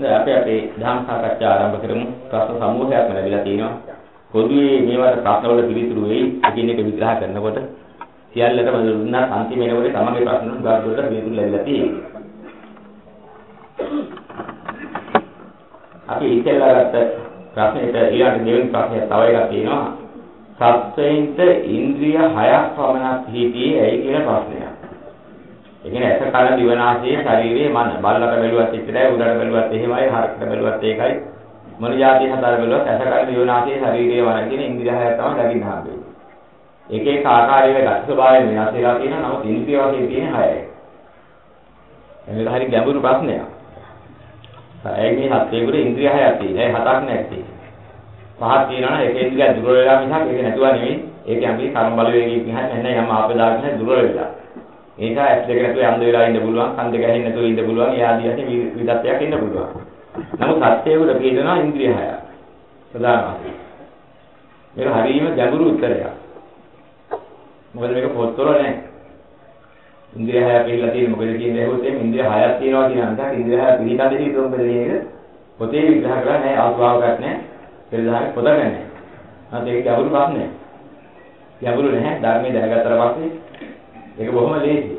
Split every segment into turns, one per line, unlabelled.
දැන් අපි ධම්ම සාකච්ඡා ආරම්භ කරමු. ප්‍රශ්න සමූහයක්ම ලැබිලා තියෙනවා. පොදුවේ මේවට ප්‍රශ්න වල පිළිතුරු වෙයි. එකින් එක විග්‍රහ කරනකොට සියල්ලටම දුන්නා අන්තිම වෙනකොට තමගේ ප්‍රශ්න වලට පිළිතුරු ලැබිලා තියෙනවා. අපි ඉස්සෙල්ලා ගත්ත ප්‍රශ්නෙට ඊළඟ දෙවෙනි ප්‍රශ්නය තව එකක් තියෙනවා. සත්වයින්ට ඉන්ද්‍රිය 6ක් පමණක් හිටියේ ඇයි කියන ප්‍රශ්නයක්. ඒ කියන්නේ ඇස කන දිව නාසය ශරීරයේ මන බල්ලට බැලුවත් එච්චරයි උඩට බැලුවත් එහෙමයි හරකට බැලුවත් ඒකයි මොන જાතිය හතර බැලුවත් ඇස කන දිව නාසය ශරීරයේ මන කියන ඉන්ද්‍රිය 6ක් තමයි දකින්න හම්බෙන්නේ. එක එක ආකාරයේ ගති ස්වභාවයෙන් වෙනස් වෙලා තියෙනවා. නමුත් ඉන්ද්‍රිය වශයෙන් තියෙන 6යි. මේක හරි ගැඹුරු ප්‍රශ්නයක්. ඒකේ හත්ේකට ඉන්ද්‍රිය 6ක් තියෙනවා. 7ක් නැත්තේ. පහක් තියෙනවා නම් එක ඉන්ද්‍රිය දුර වෙලා මිසක් ඒක නැතුව නෙවෙයි. ඒක අපි කර්ම බලවේගයෙන් ගියහම නැත්නම් යම් ආපදාකින් දුර වෙලා. ඒක ඇස් දෙක නැතුව යම් වෙලා ඉන්න පුළුවන්. කන් දෙක ඇහෙන්නේ නැතුව ඉන්න පුළුවන්. ඒ ආදී වශයෙන් විදත්යක් ඉන්න පුළුවන්. නමුත් සත්‍යයට පිළිදෙනවා ඉන්ද්‍රිය 6ක්. ප්‍රධාන වශයෙන්. මේක හරියම ගැඹුරු උත්තරයක්. මොකද මේක පොත්වල නැහැ. ඉන්ද්‍රිය 6ක් පිළිලා තියෙන මොකද කියන්නේ හොත් එimhe ඉන්ද්‍රිය 6ක් තියෙනවා කියන අන්තයක් ඉන්ද්‍රිය 6 පිළිලා දෙහි තොම් බෙදෙන්නේ පොතේ විග්‍රහ කරලා නැහැ ආස්වාවයක් නැහැ. පෙරදහරේ පොත ගන්නෑ. නැත්නම් ඒක ගැඹුරු ප්‍රශ්නයක්. ගැඹුරු නැහැ. ධර්මයේ දැනගත්තට පස්සේ ඒක බොහොම ලේසියි.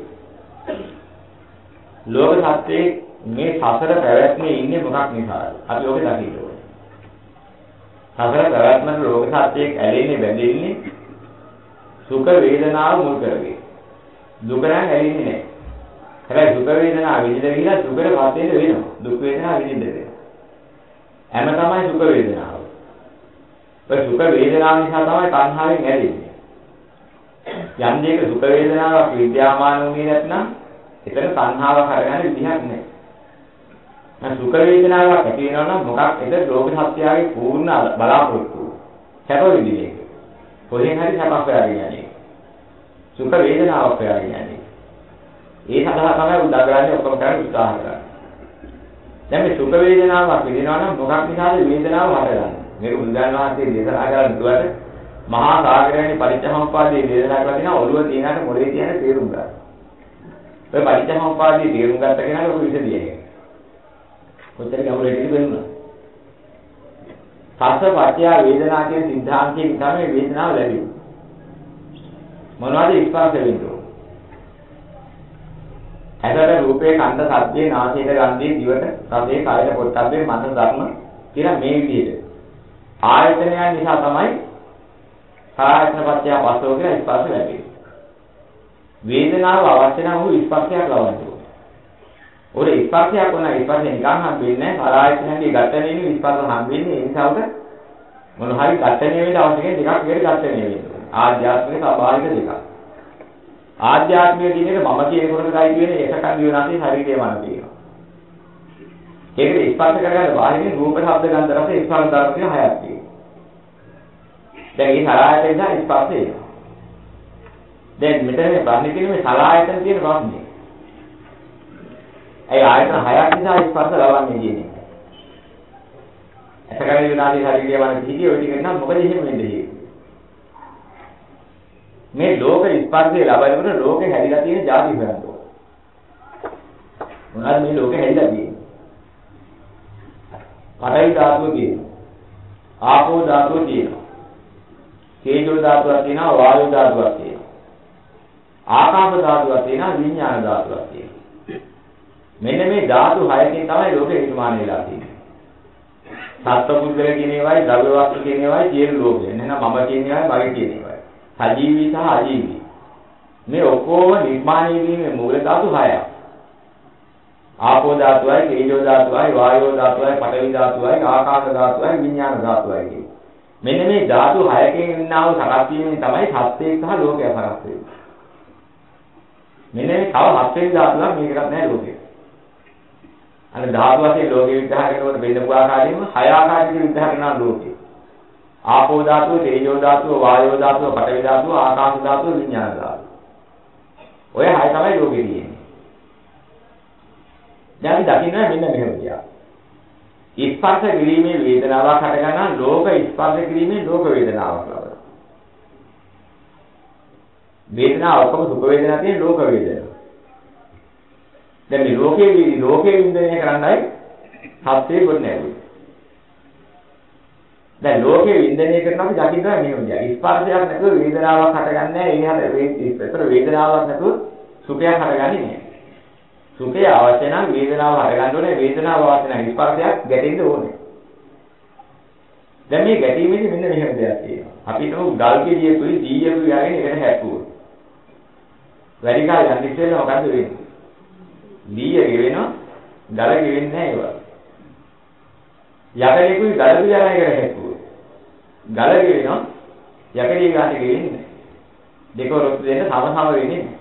ලෝක සත්‍යයේ මේ සසර පැවැත්මේ ඉන්නේ මොකක් නිසාද? අපි ඔබ දකින්න ඕනේ. සසර පැවැත්මේ ලෝක සත්‍යයේ ඇලෙන්නේ බැඳෙන්නේ සුඛ වේදනාව මුල් කරගෙන. දුක නම් ඇලෙන්නේ නැහැ. හැබැයි සුඛ වේදනාව විඳින්න ගිහලා දුකට පත් වෙන්න වෙනවා. දුක් වේදනාව විඳින්න වෙනවා. හැම තමයි සුඛ වේදනාව. ඒ සුඛ වේදනාව නිසා තමයි තණ්හාවෙන් ඇලෙන්නේ. යම් දෙයක සුඛ වේදනාවක් විද්‍යාමාන වුණේ නැත්නම් එතන තණ්හාවක් හරගන්න විදිහක් නැහැ. දැන් සුඛ වේදනාවක් ඇති වෙනවා නම් මොකක් එද ලෝක සත්‍යයේ පූර්ණ බලාපොරොත්තු. සැප විඳින එක. කොහෙන් හරි සැපක් හොයාගෙන යන්නේ. සුඛ වේදනාවක් හොයාගෙන යන්නේ. ඒ සඳහා තමයි උදාගරන්නේ ඔක්කොම කරන්නේ උත්සාහ කරන්නේ. දැන් මේ සුඛ වේදනාවක් විඳිනවා නම් මොකක් නිසාද වේදනාව හටගන්නේ? මේක බුදුන් වහන්සේ දේශනා කරන දුවට මහා සාගරයන්ගේ පරිච්ඡමෝපාදයේ දේශනා කරලා තියෙනවා ඔළුව තියනට මොලේ තියෙන තේරුම් ගන්න. ඔය පරිච්ඡමෝපාදයේ තේරුම් ගත්ත කෙනාට ඔක විසදියේ. කොච්චර ගැඹුරට වෙන්නුනා. සස්ස පත්‍ය වේදනා කියන સિદ્ધාන්තයෙන් තමයි වේදනාව ලැබෙන්නේ. මොනවද ස්පර්ශ වෙන්නේ? ඇසට රූපේ කන්ද සද්දේ නාසයට ගන්ධේ දිවට රසයේ කායයට පොට්ටබ්බේ මනස ධර්ම කියලා මේ විදිහට ආයතනයන් නිසා තමයි ආයතන පත්‍ය වස්තුව කියලා ස්පර්ශ ලැබෙන්නේ. වේදනාව අවශ්‍ය නම් වූ ස්පර්ශයක් ලබන්න ඕනේ. ඔය ස්පර්ශයක් වුණා ස්පර්ශය නිකන් හම්බෙන්නේ නැහැ. ආයතනයේ ඝටනයේ ස්පර්ශ හම්බෙන්නේ ඒ නිසා උට මොන හරි ඝටනය වෙන්න අවශ්‍ය කෙනෙක් ටිකක් වෙර ඝටනය වෙන්න. ආධ්‍යාත්මික ස්වභාවික දෙකක්. ආධ්‍යාත්මික දිනේ මම කියන කොටසයි කියන්නේ එකකන් දිවනාසේ ශරීරයේ මන තියෙනවා. ඒකේ ස්පර්ශ කරගන්න බාහිරින් රූප ශබ්ද ගන්ධ රස ස්පර්ශ ධර්ම කියන හයක් තියෙනවා. දැන් මේ සලආයතන නිසා ස්පර්ශය එනවා. දැන් මෙතන මේ ප්‍රශ්නේ කියන්නේ මේ සලආයතන තියෙන ප්‍රශ්නේ. ඒ ආයතන හයක් නිසා ස්පර්ශ ලබන්නේ කියන්නේ. එකකන් දිවනාසේ ශරීරයේ මන කිහිදී ඔය ටික නම් මොකද එහෙම වෙන්නේ? මේ ලෝක ස්පර්ශය ලබනකොට ලෝකේ හැදිලා තියෙන ಜಾති හොයන්න ඕන. මොනවාද මේ ලෝකේ හැදිලා තියෙන්නේ? පඨවි ධාතුව තියෙනවා. ආපෝ ධාතුව තියෙනවා. තේජෝ ධාතුවක් තියෙනවා, වායු ධාතුවක් තියෙනවා. ආකාශ ධාතුවක් තියෙනවා, විඥාන ධාතුවක් තියෙනවා. මෙන්න මේ ධාතු හයකින් තමයි ලෝකේ නිර්මාණය වෙලා තියෙන්නේ. සත්පුද්ගල කියන ඒවායි, ද්‍රව්‍ය වස්තු කියන ඒවායි කියන ලෝකේ. එහෙනම් මම කියන ඒවායි, මගේ කියන ඒවායි. සජීවී සහ අජීවී. මේ ඔක්කොම නිර්මාණය වීමේ මූල ධාතු හයක්. ආපෝ ධාතුවයි, තේජෝ ධාතුවයි, වායෝ ධාතුවයි, පඨවි ධාතුවයි, ආකාශ ධාතුවයි, විඥාන ධාතුවයි කියන්නේ. මෙන්න මේ ධාතු හයකින් ඉන්නා වූ සකස් වීමෙන් තමයි සත්‍යයක් සහ ලෝකය සකස් වෙන්නේ. මෙන්න මේ තව හත් වෙනි ධාතුවක් මේකවත් නැහැ ලෝකේ. අර ධාතු වශයෙන් ලෝකෙ විග්‍රහ කරනකොට වෙන්න පුරා කාලෙම හය ආකාරයකින් විග්‍රහ කරනවා ලෝකේ. ආපෝ ධාතුව, තේජෝ ධාතුව, වායෝ ධාතුව, පඨවි ධාතුව, ආකාශ ධාතුව, විඥාන ධාතුව. ඔය හය තමයි ලෝකෙ තියෙන්නේ. දැන් අපි දකින්න මෙන්න මෙහෙම කියලා. ස්පර්ශ කිරීමේ වේදනාවක් හට ගන්නා ලෝක ස්පර්ශ කිරීමේ ලෝක වේදනාවක් ලබනවා. වේදනාව ඔක්කොම සුඛ වේදනා තියෙන ලෝක වේදනා. දැන් මේ ලෝකේ වින්දනය කරන්නයි සත්‍යය ගොඩ නැගුවේ. දැන් ලෝකේ වින්දනය කරනවා අපි දකින්නවා මෙහෙම දෙයක්. ස්පර්ශයක් නැතුව වේදනාවක් හටගන්නේ නැහැ. ඒතර වේදනාවක් නැතුව සුඛයක් හටගන්නේ නැහැ. සුඛය අවශ්‍ය නම් වේදනාව හටගන්න ඕනේ. වේදනාව අවශ්‍ය නම් ස්පර්ශයක් ගැටෙන්න ඕනේ. දැන් මේ ගැටීමේදී මෙන්න මෙහෙම දෙයක් තියෙනවා. අපි හිතමු ගල් ගෙඩියකුයි දීයකුයි යගෙන එකට හැප්පුවා. වැඩි කාලයක් යන්න ඉස්සෙල්ලා මොකද වෙන්නේ? දීය ගෙවෙනවා, ගල ගෙවෙන්නේ නැහැ ඒවා. යකඩේකුයි ගලකුයි යන එකට හැප්පුවා. ගල ගෙවෙනවා, යකඩේ ගාට ගෙවෙන්නේ නැහැ. දෙක රොත් දෙන්න සම වෙන්නේ නැහැ.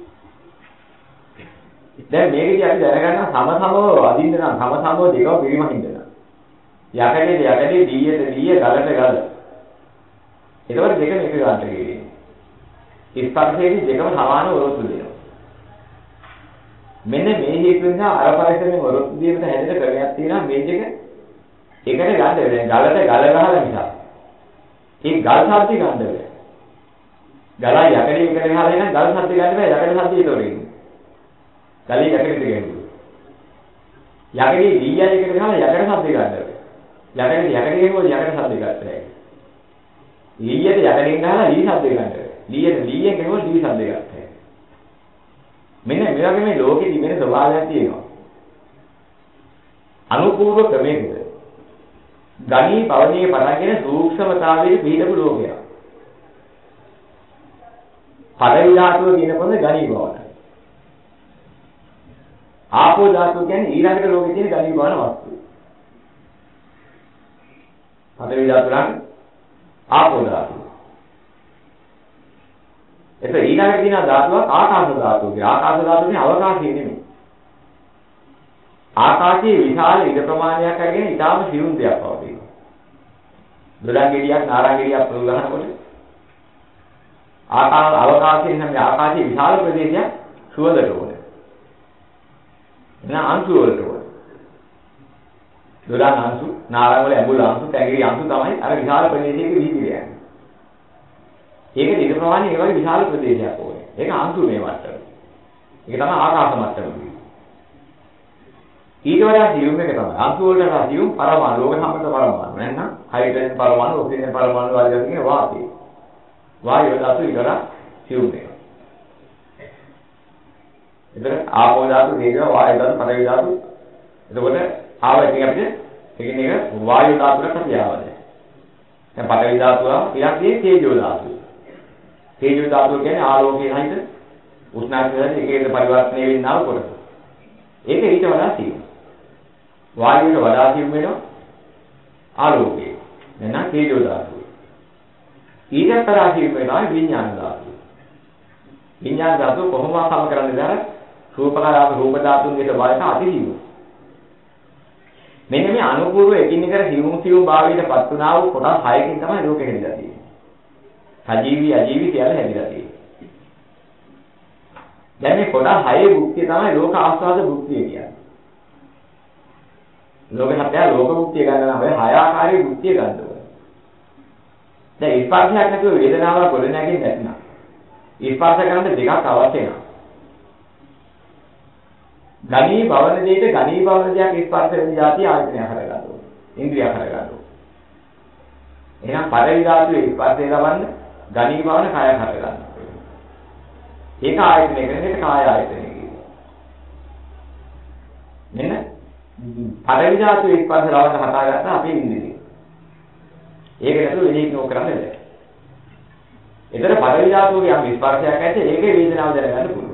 දැන් මේකදී අපි දැනගන්න සමව අදින්න නම් සමව දෙකව පිරිමහින්න නම්. යකඩේ දීයට දීය ගලට ගල. ඒකවල දෙකම එක ගාට ගෙවෙන්නේ. ස්පර්ශයේදී දෙකම සමානව ඔරොත්තු දෙනවා. මෙන්න මේ හේතු නිසා අර පරිසරයෙන් ඔරොත්තු දීමට හැදෙන ක්‍රමයක් තියෙනවා මේ දෙක එකට ගන්න බැහැ. ගලට ගල ගහලා නිසා. ඒ ගල් සාත්‍ය ගන්න බැහැ. ගලයි යකඩේ එකට ගහලා එන ගල් සාත්‍ය ගන්න බැහැ. යකඩ සාත්‍ය ඒතොරින්. ගලේ යකඩේ දෙන්නේ. යකඩේ දීයයි එකට ගහලා යකඩ සාත්‍ය ගන්න බැහැ. යකඩේ යකඩේ යකඩ සාත්‍ය ගන්න බැහැ. ලීයට යකඩෙන් ගහලා ලී සාත්‍ය ගන්න බැහැ. ලීයෙන් කෙනෙකුට ලී සාත්‍ය ගන්න බැහැ. මෙන්න මේ වගේ මේ ලෝකෙ තිබෙන ස්වභාවයක් තියෙනවා. අනුපූර්ව ක්‍රමයකට ගණී පවණියේ පටන්ගෙන සූක්ෂමතාවයේ පිළිදපු ලෝකයක්. පඩවි ධාතුව කියනකොත් ගණී භවන. ආපෝ ධාතුව කියන්නේ ඊළඟට ලෝකෙ තියෙන ගණී භවන වස්තු. පඩවි ධාතුව නම් ආපෝ ධාතුව. ඒක ඊළඟට තියෙන ධාතුවක් ආකාශ ධාතුව. ආකාශ ධාතුවේ අවකාශය නෙමෙයි. ආකාශයේ විශාල ඉඩ ප්‍රමාණයක් අරගෙන ඊටාම සියුම් දෙයක් පවතිනවා. දොඩම් ගෙඩියක් නාරං ගෙඩියක් පුරු ගන්නකොට අවකාශයේ නම් ආකාශයේ විශාල ප්‍රදේශයක් සුවඳට ඕනේ. එහෙනම් අංශු වලට ඕනේ. දොඩම් අංශු, නාරං වල ඇඹුල් අංශු, තැඟිලි අංශු තමයි අර විශාල ප්‍රදේශයක විහිදිලා යන්නේ. ඒක ඉඩ ප්‍රමාණය ඒ වගේ විශාල ප්‍රදේශයක් ඕනේ. ඒක අංශු මේ මට්ටම. ඒක තමයි ආකාශ මට්ටම කියන්නේ. ඊට වඩා සියුම් එක තමයි අංශු වලට වඩා සියුම් පරමාණු ලෝක සම්බන්ධ පරමාණු නැත්නම් හයිඩ්‍රජන් පරමාණු ඔක්සිජන් පරමාණු වගේ කියන වාතය. වායු ධාතු ඊට වඩා සියුම් එක. ඒතර ආපෝ ධාතු, තේජෝ, වායු ධාතු, පඨවි ධාතු. එතකොට ආව ඉතින් අපිට එකින් එක වායු ධාතුවට අපි ආවද. දැන් පඨවි ධාතුව ඉලක්කයේ තේජෝ ධාතුව. තේජෝ ධාතුව කියන්නේ ආලෝකයේ සහිත උෂ්ණාංශයෙන් එකේක පරිවර්තනය වෙන්නා වූ කොටස. ඒක ඊට වඩා සියුම්. වායුවට වඩා සියුම් වෙනවා ආලෝකය. නැත්නම් තේජෝ ධාතුව. ඊට වඩා සියුම් වෙනවා විඥාන ධාතුව. විඥාන ධාතුව කොහොමද සම කරන්නේ දාර රූපකාරාම රූප ධාතුන්ගේ ස්වභාවයට අතිසියුම්. මෙන්න මේ අනුපූර්ව එකින් එකට සියුම් භාවයටපත් වුණා වූ කොටස් 6කින් තමයි ලෝකෙ හැදිලා තියෙන්නේ. සජීවී අජීවී කියලා හැදිලා තියෙන්නේ. දැන් මේ කොටස් 6 භුක්තිය තමයි ලෝක ආස්වාද භුක්තිය කියන්නේ. ලෝක සත්‍ය ලෝක භුක්තිය ගන්න නම් ඔය 6 ආකාරයේ භුක්තිය ගන්න ඕනේ. දැන් ස්පර්ශයක් නැතුව වේදනාවක් ගොඩ නැගෙන්නේ නැත්නම් ස්පර්ශ කරන්න දෙකක් අවශ්‍ය වෙනවා. ගණී භවන දෙයට ගණී භවන දෙයක් ස්පර්ශ වෙන જાති ආයතනය කරගන්න ඕනේ. ඉන්ද්‍රිය කරගන්න ඕනේ. එහෙනම් පරිවි ධාතුවේ ස්පර්ශය ලබන්න ගණී භවන කය කරගන්න. ඒක ආයතනය කරන්නේ කාය ආයතනය කියනවා. මෙන්න පරිවි ධාතුවේ ස්පර්ශ ලබන්න හදාගත්ත අපේ ඉන්ද්‍රිය. ඒක නැතුව වෙලෙක් නෝ කරන්නේ නැහැ. ඒතර පරිවි ධාතුවේ යම් ස්පර්ශයක් ඇද්ද ඒකේ වේදනාව දැනගන්න පුළුවන්.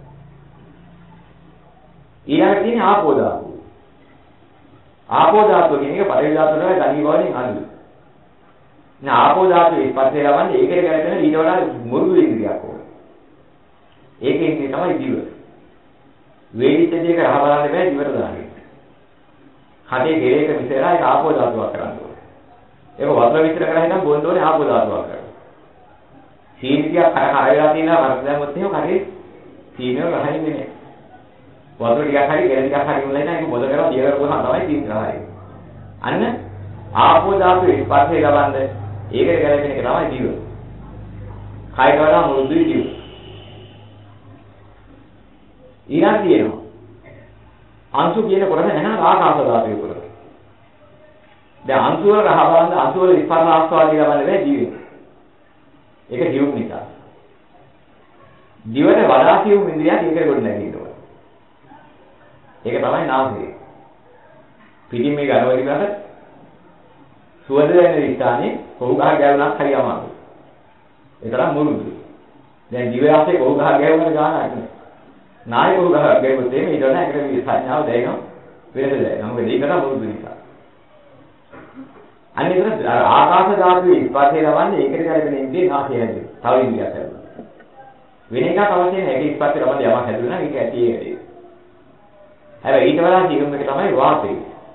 ඊළඟට තියෙන ආපෝ ධාතුව. ආපෝ ධාතුව කියන්නේ පරිවි ධාතුවේ ගණී භවණෙන් අනුයි. නේ ආපෝ ධාතුවේ ස්පර්ශය ලබන්නේ ඒකේ ගැලපෙන ඊට වඩා මුරුදු ඉන්ද්‍රියක් ඕනේ. ඒකේ ඉන්නේ තමයි දිව. වේදිත දෙයක රහ බලන්න බෑ දිවට දාන්නේ. කඩේ ගෙරේක විතරයි ඒක ආපෝ ධාතුවක් කරන්න ඕනේ. ඒක වතුර විතර කරලා හිටන් බොන්න ඕනේ ආපෝ ධාතුවක් කරලා. සීනිතිය කර වෙලා තියෙනවා වරද දැම්මොත් එහෙම කඩේ සීනිය රහින්නේ නැහැ. වතුර ටිකක් හරි ගෙර ටිකක් හරි උනලා ඉතින් ඒක බොද කරලා දිය කරපුවාම තමයි සීනිය රහයි. අන්න ආපෝ ධාතුවේ ස්පර්ශය ලබන්නේ ඒකට ගැලපෙන එක තමයි දිව. කයට වඩා මුරුදුයි දිව. ඊළඟ තියෙනවා අංශු කියන කොටස නැහැ ආකාශ ධාතුවේ කොටස. දැන් අංශු වල රහ බලන්න අංශු වල ස්පර්ශ ආස්වාදී ලබන්නේ නැහැ ජීවේ. ඒක ජීවු නිසා. දිවට වඩා කියු ඉන්ද්‍රියක් ඒකට කොට නැගිනවා. ඒක තමයි නාසය. පිටින් මේ ගනවලි ගන්න සුවඳ දැනෙන ස්ථානේ කොහු ගහ ගැවුනක් හරි අමාරුයි. ඒ තරම් මුරුදු. දැන් දිව රසයේ කොහු ගහ ගැවුනට ගානක් නෑ. නාය කොහු ගහ ගැවුවොත් එimhe ඊට වඩා එකට මේ සංඥාව දැනෙනවා වෙනද දැනෙනවා. මොකද ඒකට මුරුදු නිසා. අනිත් ආකාශ ධාතුවේ ස්පර්ශය ලබන්නේ ඒකට කරගෙන ඉන්නේ නාසය ඇතුලේ. තව ඉන්ද්‍රියක් ඇතුලේ. වෙන එකක් අවශ්‍ය නැහැ. ඒක ස්පර්ශය ලබන්නේ යමක් හැදුණා නම් ඒක ඇති ඒකයි. හැබැයි ඊට වඩා ජීවම එක තමයි වාතය.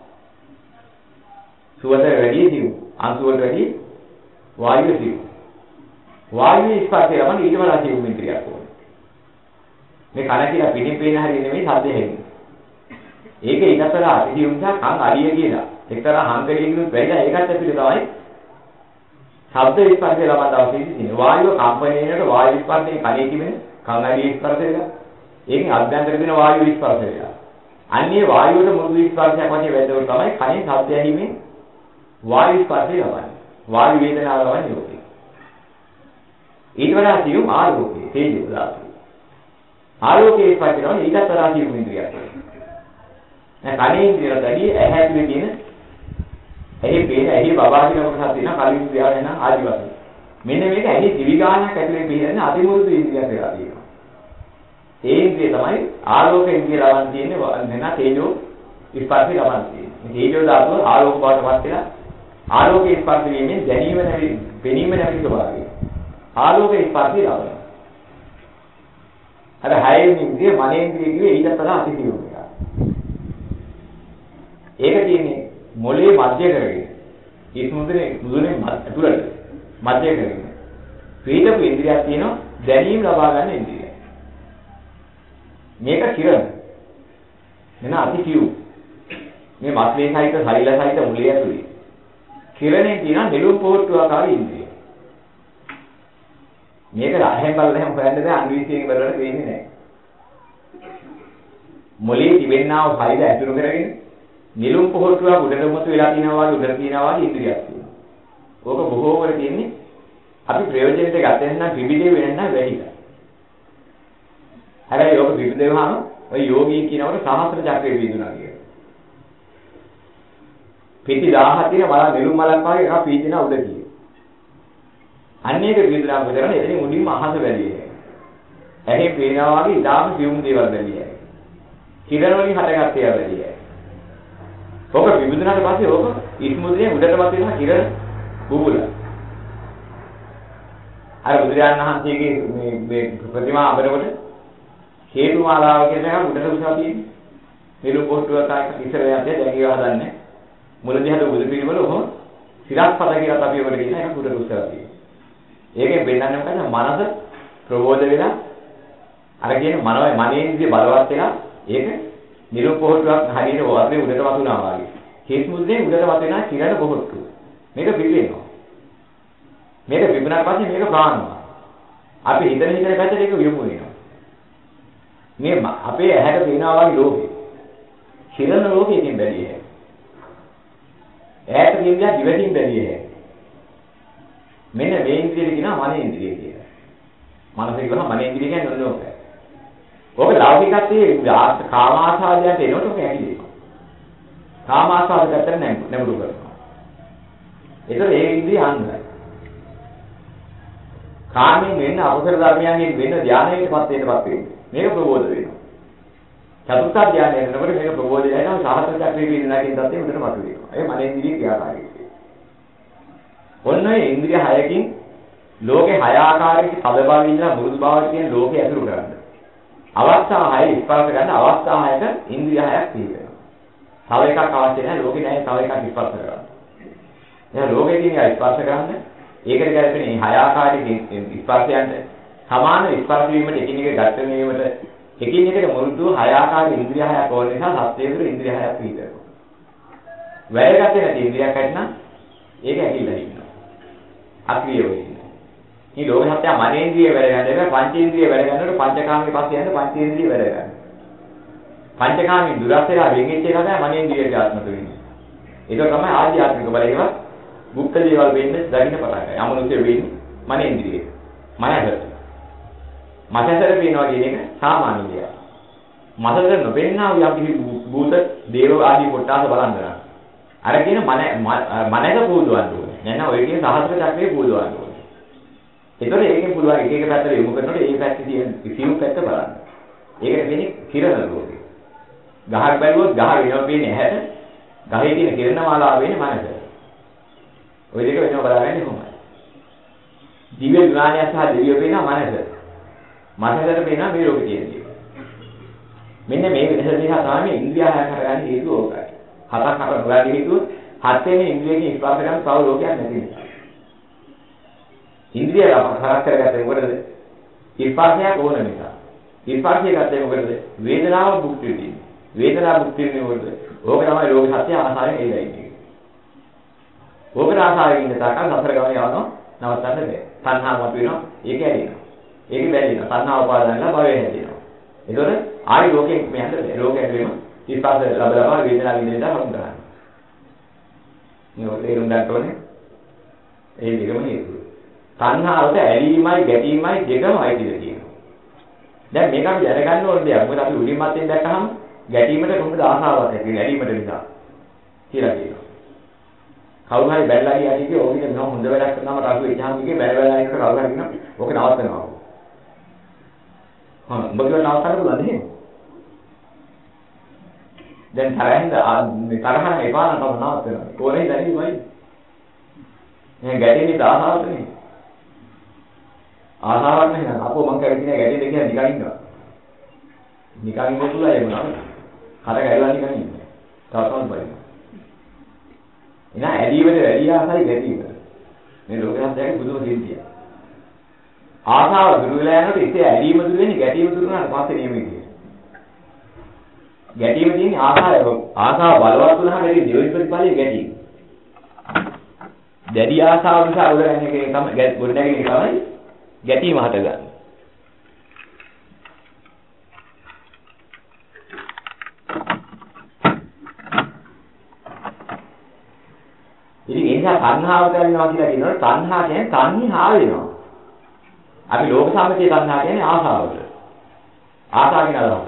සුවඳ වැඩි ජීව. අංශු වලට වැඩි වායුව ජීව. වායුවේ ස්පර්ශය ලබන්නේ ඊට වඩා ජීවම ඉන්ද්‍රියක් ඕනේ. මේ කන කියලා පිටින් පේන හරිය නෙමෙයි සද්ද හැදෙන්නේ. ඒක ඊටතර අධියුම්සා කන් අඩිය කියලා. එක්තරා හංකලයකින් වෙයිලා ඒකත් ඇතුලේ තමයි ශබ්ද ස්පර්ශය ලබන්න අවශ්‍ය තියෙන්නේ. වායුව කම්පණයකට වායු ස්පර්ශයෙන් කනේ තිබෙන කන් අඩිය ස්පර්ශය වෙලා. ඒකෙන් අභ්‍යන්තර දෙන වායු ස්පර්ශය වෙලා. අන්නේ වායුවට මෘදු ස්පර්ශයක් වගේ වැදෙනකොට තමයි කනේ ශබ්ද ඇහිීමෙන් වායු ස්පර්ශය ලබන්නේ. වායු වේදනාව ලබන්නේ ඕකේ. ඊට වඩා සියුම් ආලෝකයේ තේජෝ ධාතුව. ආලෝකයේ ස්පර්ශය ලබන්නේ ඊටත් වඩා සියුම් ඉන්ද්‍රියක්. දැන් කනේ ඉන්ද්‍රියට වැඩි ඇහැ ඇතුලේ තියෙන ඇහි පේන ඇහි බබා කියන කොටසක් තියෙනවා කලින් ක්‍රියාව වෙන ආදි වශයෙන්. මෙන්න මේක ඇහි දිවිගානක් ඇතුලේ පිළිගෙන අතිමුරුදු ඉන්ද්‍රියක් වෙලා තියෙනවා. ඒ ඉන්ද්‍රිය තමයි ආලෝක ඉන්ද්‍රිය ලබන් තියෙන්නේ වෙන තේජෝ ස්පර්ශය ලබන් තියෙන්නේ. තේජෝ ධාතුව ආලෝක බවටපත් වෙලා ආලෝකයේ ස්පර්ශ වීමෙන් දැනීම නැති පෙනීම නැති ස්වභාවය. ආලෝකයේ ස්පර්ශය ලබනවා. අර හයෙන් ඉන්ද්‍රිය මනේ ඉන්ද්‍රිය කිව්වේ ඊට වඩා අතිසියුම් එකක්. ඒක තියෙන්නේ මොලේ මැද කරගෙන ඉස්මුදුනේ මුදුනේ ඇතුළට මැද කරගෙන පිටපු ඉන්ද්‍රියක් තියෙනවා දැනීම ලබා ගන්න ඉන්ද්‍රිය. මේක කිරණ මෙන්න අතිසියුම් මේ මස්ලේ සහිත ශරීර සහිත මුලේ ඇතුලේ කිරණේ තියෙන නෙළුම් පොහට්ටු ආකාරී ඉන්ද්‍රිය. මේක රහෙන් බලලා හොයන්න බෑ අන්විසියෙන් බලලා වෙන්නේ නැහැ. මොලේ තිබෙනා වූ ශරීර ඇතුළු කරගෙන නිලුම් පොහොට්ටුවක් උඩට මුතු වෙලා තියෙනවා වගේ උඩට තියෙනවා වගේ ඉන්ද්‍රියක් තියෙනවා. ඕක බොහෝ කර තියෙන්නේ අපි ප්‍රයෝජනෙට ගත්තේ නම් විවිධේ වෙන්න බැහැ. හැබැයි ඕක විවිධේ වහම ඔය යෝගී කියනකොට සහස්‍ර චක්‍රේ වීදුනා කියනවා. පිටි 1000 තියෙන වල නිලුම් මලක් වගේ එකක් පීදිනා උඩ තියෙනවා. අන්නේක වීදුනා කරන එතනින් උඩින්ම අහස බැලියේ. ඇහි පේනවා වගේ ඉතාලම සියුම් දේවල් බැලියේ. කිරණ වලින් හටගත් ඒවා බැලියේ. ඕක විවිධනාට පස්සේ ඕක ඉස්මුදුනේ උඩටපත් වෙනවා කිරණ බුබුල. අර බුදුරජාණන් වහන්සේගේ මේ ප්‍රතිමා අබරකොට හේතු මාලාව කියන එක උඩට උසා තියෙන්නේ. නිලු පොට්ටුවක් ආයක ඉස්සර යන්නේ දැන් ඒව හදන්නේ. මුලදී හද බුදු පිළිවෙල ඔහොම සිරස්පත කියලා අපි ඔකට කියන එක උඩට උසා තියෙන්නේ. ඒකෙන් වෙන්නන්නේ මොකද? මනස ප්‍රබෝධ වෙලා අර කියන මනේන්ද්‍රිය බලවත් වෙලා ඒක නිලු පොහොට්ටුවක් හරියට වර්ණේ උඩට වතුනා වගේ. හේත් මුද්දේ උඩට වතුනා කිරණ පොහොට්ටුව. මේක පිළිවෙනවා. මේක විමුණාට පස්සේ මේක ප්‍රාණනවා. අපි හිතන පැත්තට ඒක යොමු වෙනවා. මේ අපේ ඇහැට පේනවා වගේ ලෝකේ. කිරණ ලෝකයෙන් බැලිය හැකියි. ඈත කියන්නේ දිවටින් බැලිය හැකියි. මෙන්න මේ ඉන්ද්‍රිය කියනවා මනේ ඉන්ද්‍රිය කියලා. මනස කියනවා මනේ ඉන්ද්‍රිය කියන්නේ ඔන්න ඕක. ඔක ලෞකිකත්වයේ කාම ආසාවයන්ට එනකොට ඔක ඇහිලි. කාම ආසාව පැත්තට නැඹුරු කරනවා. ඒතර ඒ ඉන්ද්‍රිය අන්දයි. කාමයෙන් වෙන අවසර ධර්මයන්ගෙන් වෙන ධානයකටපත් වෙන්නේ. මේක ප්‍රබෝධ වෙනවා. චතුර්ථ ධානය වෙනකොට මේක ප්‍රබෝධය වෙනවා සහස්‍ර චක්‍රයේ විඳිනාකින් තත්ත්වෙ උඩට මතු වෙනවා. ඒ මන ඉන්ද්‍රිය ක්‍රියාකාරීත්වය. ඔන්න ඒ ඉන්ද්‍රිය හයකින් ලෝකේ හය ආකාරයක තදභාවය ඉඳලා මෘදු භාවය කියන ලෝකේ ඇතුළු කරන්නේ. අවස්ථා 6 ස්පර්ශ ගන්න අවස්ථා 6ක ඉන්ද්‍රිය 6ක් තියෙනවා. තව එකක් අවශ්‍ය නැහැ ලෝකේ නැහැ තව එකක් ස්පර්ශ කරන්න. එහෙනම් ලෝකේ තියෙන ස්පර්ශ ගන්න ඒකට ගැලපෙන 6 ආකාරයේ ස්පර්ශයන්ට සමාන ස්පර්ශ වීමට එකිනෙක ගැටෙන වීමට එකිනෙකට මුරුදු 6 ආකාරයේ ඉන්ද්‍රිය 6ක් ඕන නිසා සත්‍යයේ ඉන්ද්‍රිය 6ක් පිළිදෙනවා. වැයගත්තේ නැති ඉන්ද්‍රියක් ඇත්නම් ඒක ඇකිලා ඉන්නවා. අක්‍රිය වෙන්නේ. මේ ලෝක සත්‍ය මනේන්ද්‍රිය වැඩ ගන්න එක පංචේන්ද්‍රිය වැඩ ගන්නකොට පංචකාමයේ පස්සේ යන පංචේන්ද්‍රිය වැඩ ගන්න. පංචකාමී දුරස් වෙලා වෙගෙච්ච එක තමයි මනේන්ද්‍රිය ක්‍රියාත්මක වෙන්නේ. ඒක තමයි ආධ්‍යාත්මික බලය. ඒවා গুপ্ত දේවල් වෙන්නේ දකින්න පටන් ගන්නවා. අමනුෂ්‍ය වෙන්නේ මනේන්ද්‍රිය. මනසට. මනසට පේනවා කියන එක සාමාන්‍ය දෙයක්. මනසට නොපෙන්නා වූ යම් කිසි භූත දේව ආදී කොටස බලන්න ගන්න. අර කියන මනස පූජවන්න ඕනේ. නැත්නම් ඔය කියන සහස්‍ර චක්‍රේ පූජවන්න ඕනේ. ඒතකොට ඒකෙන් පුළුවන් එක එක පැත්තට යොමු කරනකොට ඒ පැත්තේ තියෙන සිව් පැත්ත බලන්න. ඒකට කියන්නේ කිරණ ලෝකේ. ගහක් බැලුවොත් ගහ වෙනව පේන්නේ ඇහැට. ගහේ තියෙන කිරණ මාලාව වෙන්නේ මනසට. ওই දෙක වෙනව බලාගන්නේ කොහොමද? දිව්‍ය විඥානය සහ දෙවියෝ පේනවා මනසට. මනසට පේනවා මේ ලෝකේ තියෙන දේ. මෙන්න මේ වෙනස දිහා තමයි ඉන්ද්‍රිය හය කරගන්න හේතුව ඕකයි. හතක් අට නොගන්න හේතුව හත් වෙනි ඉන්ද්‍රියකින් ස්පර්ශ කරන තව ලෝකයක් නැති නිසා. ඉන්ද්‍රිය හරක් කරගත්තේ මොකටද? ස්පර්ශයක් ඕන නිසා. ස්පර්ශය ගත්තේ මොකටද? වේදනාව භුක්ති විඳින්න. වේදනාව භුක්ති විඳින්නේ මොකටද? ඕක තමයි ලෝක සත්‍ය ආසාවෙන් එයිලා ඉන්නේ. ඕකට ආසාවෙන් ඉන්න තාක්කල් සතර ගමන යවනවා නවත්තන්න බෑ. තණ්හාව මත වෙනවා ඒක ඇලෙනවා. ඒක බැඳෙනවා. තණ්හාව උපාදානලා භවය හැදෙනවා. ඒතකොට ආයි ලෝකෙන් මෙහෙට බෑ. ලෝකයට වෙන ස්පර්ශ ලැබලා වේදනාව විඳින්න හම් කරන්නේ. මේ ඔතේ ඉරුම් ගන්න ඕනේ. ඒ දෙකම හේතුව. තණ්හාවට ඇලීමයි ගැටීමයි දෙකමයි කියලා කියනවා. දැන් මේක අපි දැනගන්න ඕනේ දෙයක්. මොකද අපි උඩින් මැත්තෙන් දැක්කහම ගැටීමට කොහොමද ආසාවක් ඇති වෙන්නේ? ඇලීමට නිසා කියලා කියනවා. කවුරු හරි බැලලා ගියා කිව්වේ ඕකේ නෝ හොඳ වැඩක් කරනම රාසු එච්චාම කිව්වේ බැලලා ඉන්න කවුරු හරි කියනවා ඕක නවත්තනවා. උඹ කියව නවත්තන්න පුළුවන්ද එහෙම? දැන් තරහින්ද තරහ එපා නම් තව නවත්තනවා. කොහේ දැනීමයි. මේ ගැටෙන්නේ ආසාවට නෙමෙයි. ආසාවක් නැහැ. අපෝ මං කැවිති නෑ ගැටෙන්නේ කියලා නිකන් ඉන්නවා. නිකන් ඉන්න පුළුවන් ඒ මොනවාද? කර ගැලලා නිකන් ඉන්නේ. තවතවත් බලන්න. එනා ඇලීමේ වැඩි ආසයි ගැටීමේ. මේ ලෝකයක් දැක්ක බුදුම සිද්ධිය. ආසාව දුරු වෙලා යනකොට ඉතින් ඇලීම දුරු වෙන්නේ ගැටීම දුරු වුණාට පස්සේ නියමයි. ගැටීම තියෙන්නේ ආසාව බලවත් වුණාම ඒකේ දෙවෙනි ප්‍රතිඵලය ගැටීම. දැඩි ආසාව නිසා උඩරන්නේ එකේ තමයි ගොඩනැගෙන එක තමයි ගැටීම හටගන්නේ. ඉතින් ඒ නිසා තණ්හාවට යනවා කියලා කියනකොට තණ්හා කියන්නේ තණ්හා වෙනවා. අපි ලෝක සම්පතේ තණ්හා කියන්නේ ආසාවට. ආසාව කියන අදහස.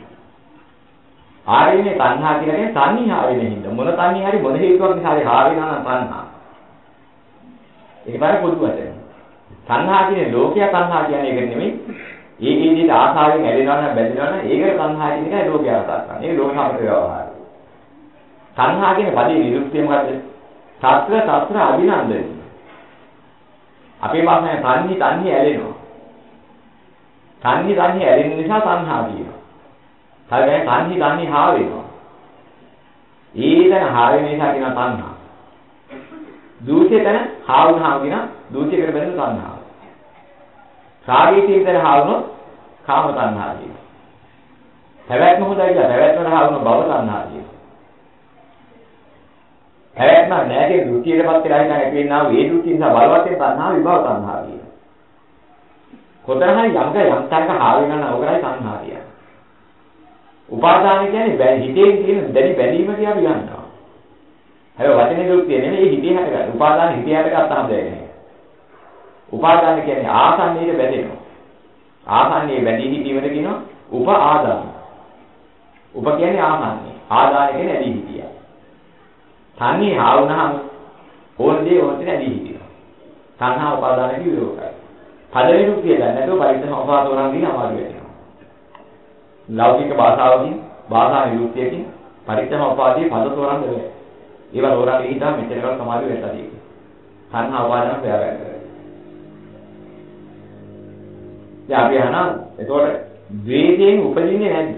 ආරෙන්නේ තණ්හා කියලා කියන්නේ තණ්හා වෙන හින්දා. මොන තණ්හා හරි මොන හේතුවක් නිසා හරි හා වෙනවා නම් තණ්හා. ඒක තමයි පොදු වචන. තණ්හා කියන්නේ ලෝකයා තණ්හා කියන්නේ ඒක නෙමෙයි. ඒ විදිහට ආසාවෙන් ඇලෙනවා නම් බැඳෙනවා නම් ඒකට තණ්හා කියන එකයි ලෝකයා අර්ථ කරන්නේ. ඒක ලෝක සම්පත ව්‍යවහාරය. තණ්හා කියන පදේ නිරුක්තිය මොකද්ද? සත්‍ර අභිනන්දනයි. අපේ භාෂාවේ තණ්හි ඇලෙනවා. තණ්හි ඇලෙන නිසා තණ්හා කියනවා. තව තණ්හි හා වෙනවා. ඊතන හා වෙන නිසා කියන තණ්හා. දූෂිතන හා වුණා කියන දූෂිත කර බැලුන තණ්හා. රාගයේ තියෙන හා වුණොත් කාම තණ්හා කියනවා. පැවැත්ම හොඳයි කියලා පැවැත්මට හා වුණොත් භව තණ්හා කියනවා. පැවැත්ම නැගේ දෘෂ්ටියටපත් වෙලා ඉන්න හැපෙන්නා වූ ඒ දෘෂ්ටි නිසා බලවත්යෙන් තණ්හා විභව තණ්හා කියනවා. කොතන හරි යම් තැනක හා වෙනවා නම් ඔකයි තණ්හා කියන්නේ. උපාදාන කියන්නේ හිතේ තියෙන දැඩි බැඳීම කියලා අපි ගන්නවා. හැබැයි වචනේ දෘෂ්ටිය නෙමෙයි හිතේ හැටගන්න. උපාදාන හිතේ හැටගත්තාම දැනෙන්නේ. උපාදාන කියන්නේ ආසන්නයේ බැඳෙනවා. ආසන්නයේ බැඳී හිතීමද කියනවා උපාදාන. උප කියන්නේ ආසන්නය. ආදාන කියන්නේ ඇදී හිතිය. තණ්හේ හා වුණාම ඕනදී ඕනතේ ඇදී හිටිනවා. තණ්හා උපාදාන කිව්වෝකයි. පදවි රුපිය ගන්න නැතුව පරිත්‍යාග උපාදාන දින අමාරු වෙනවා. ලෞකික භාෂාවකින් භාෂා නිරුක්තියකින් පරිත්‍යාග උපාදී පද තෝරන්න බැහැ. ඒවා තෝරන්න ගිහින් මෙච්චරකල් සමාධිය වෙලා තියෙන්නේ. තණ්හා උපාදාන ප්‍රයෝග කරලා. දැන් අපි අහනවා එතකොට ද්වේෂයෙන් උපදින්නේ නැද්ද?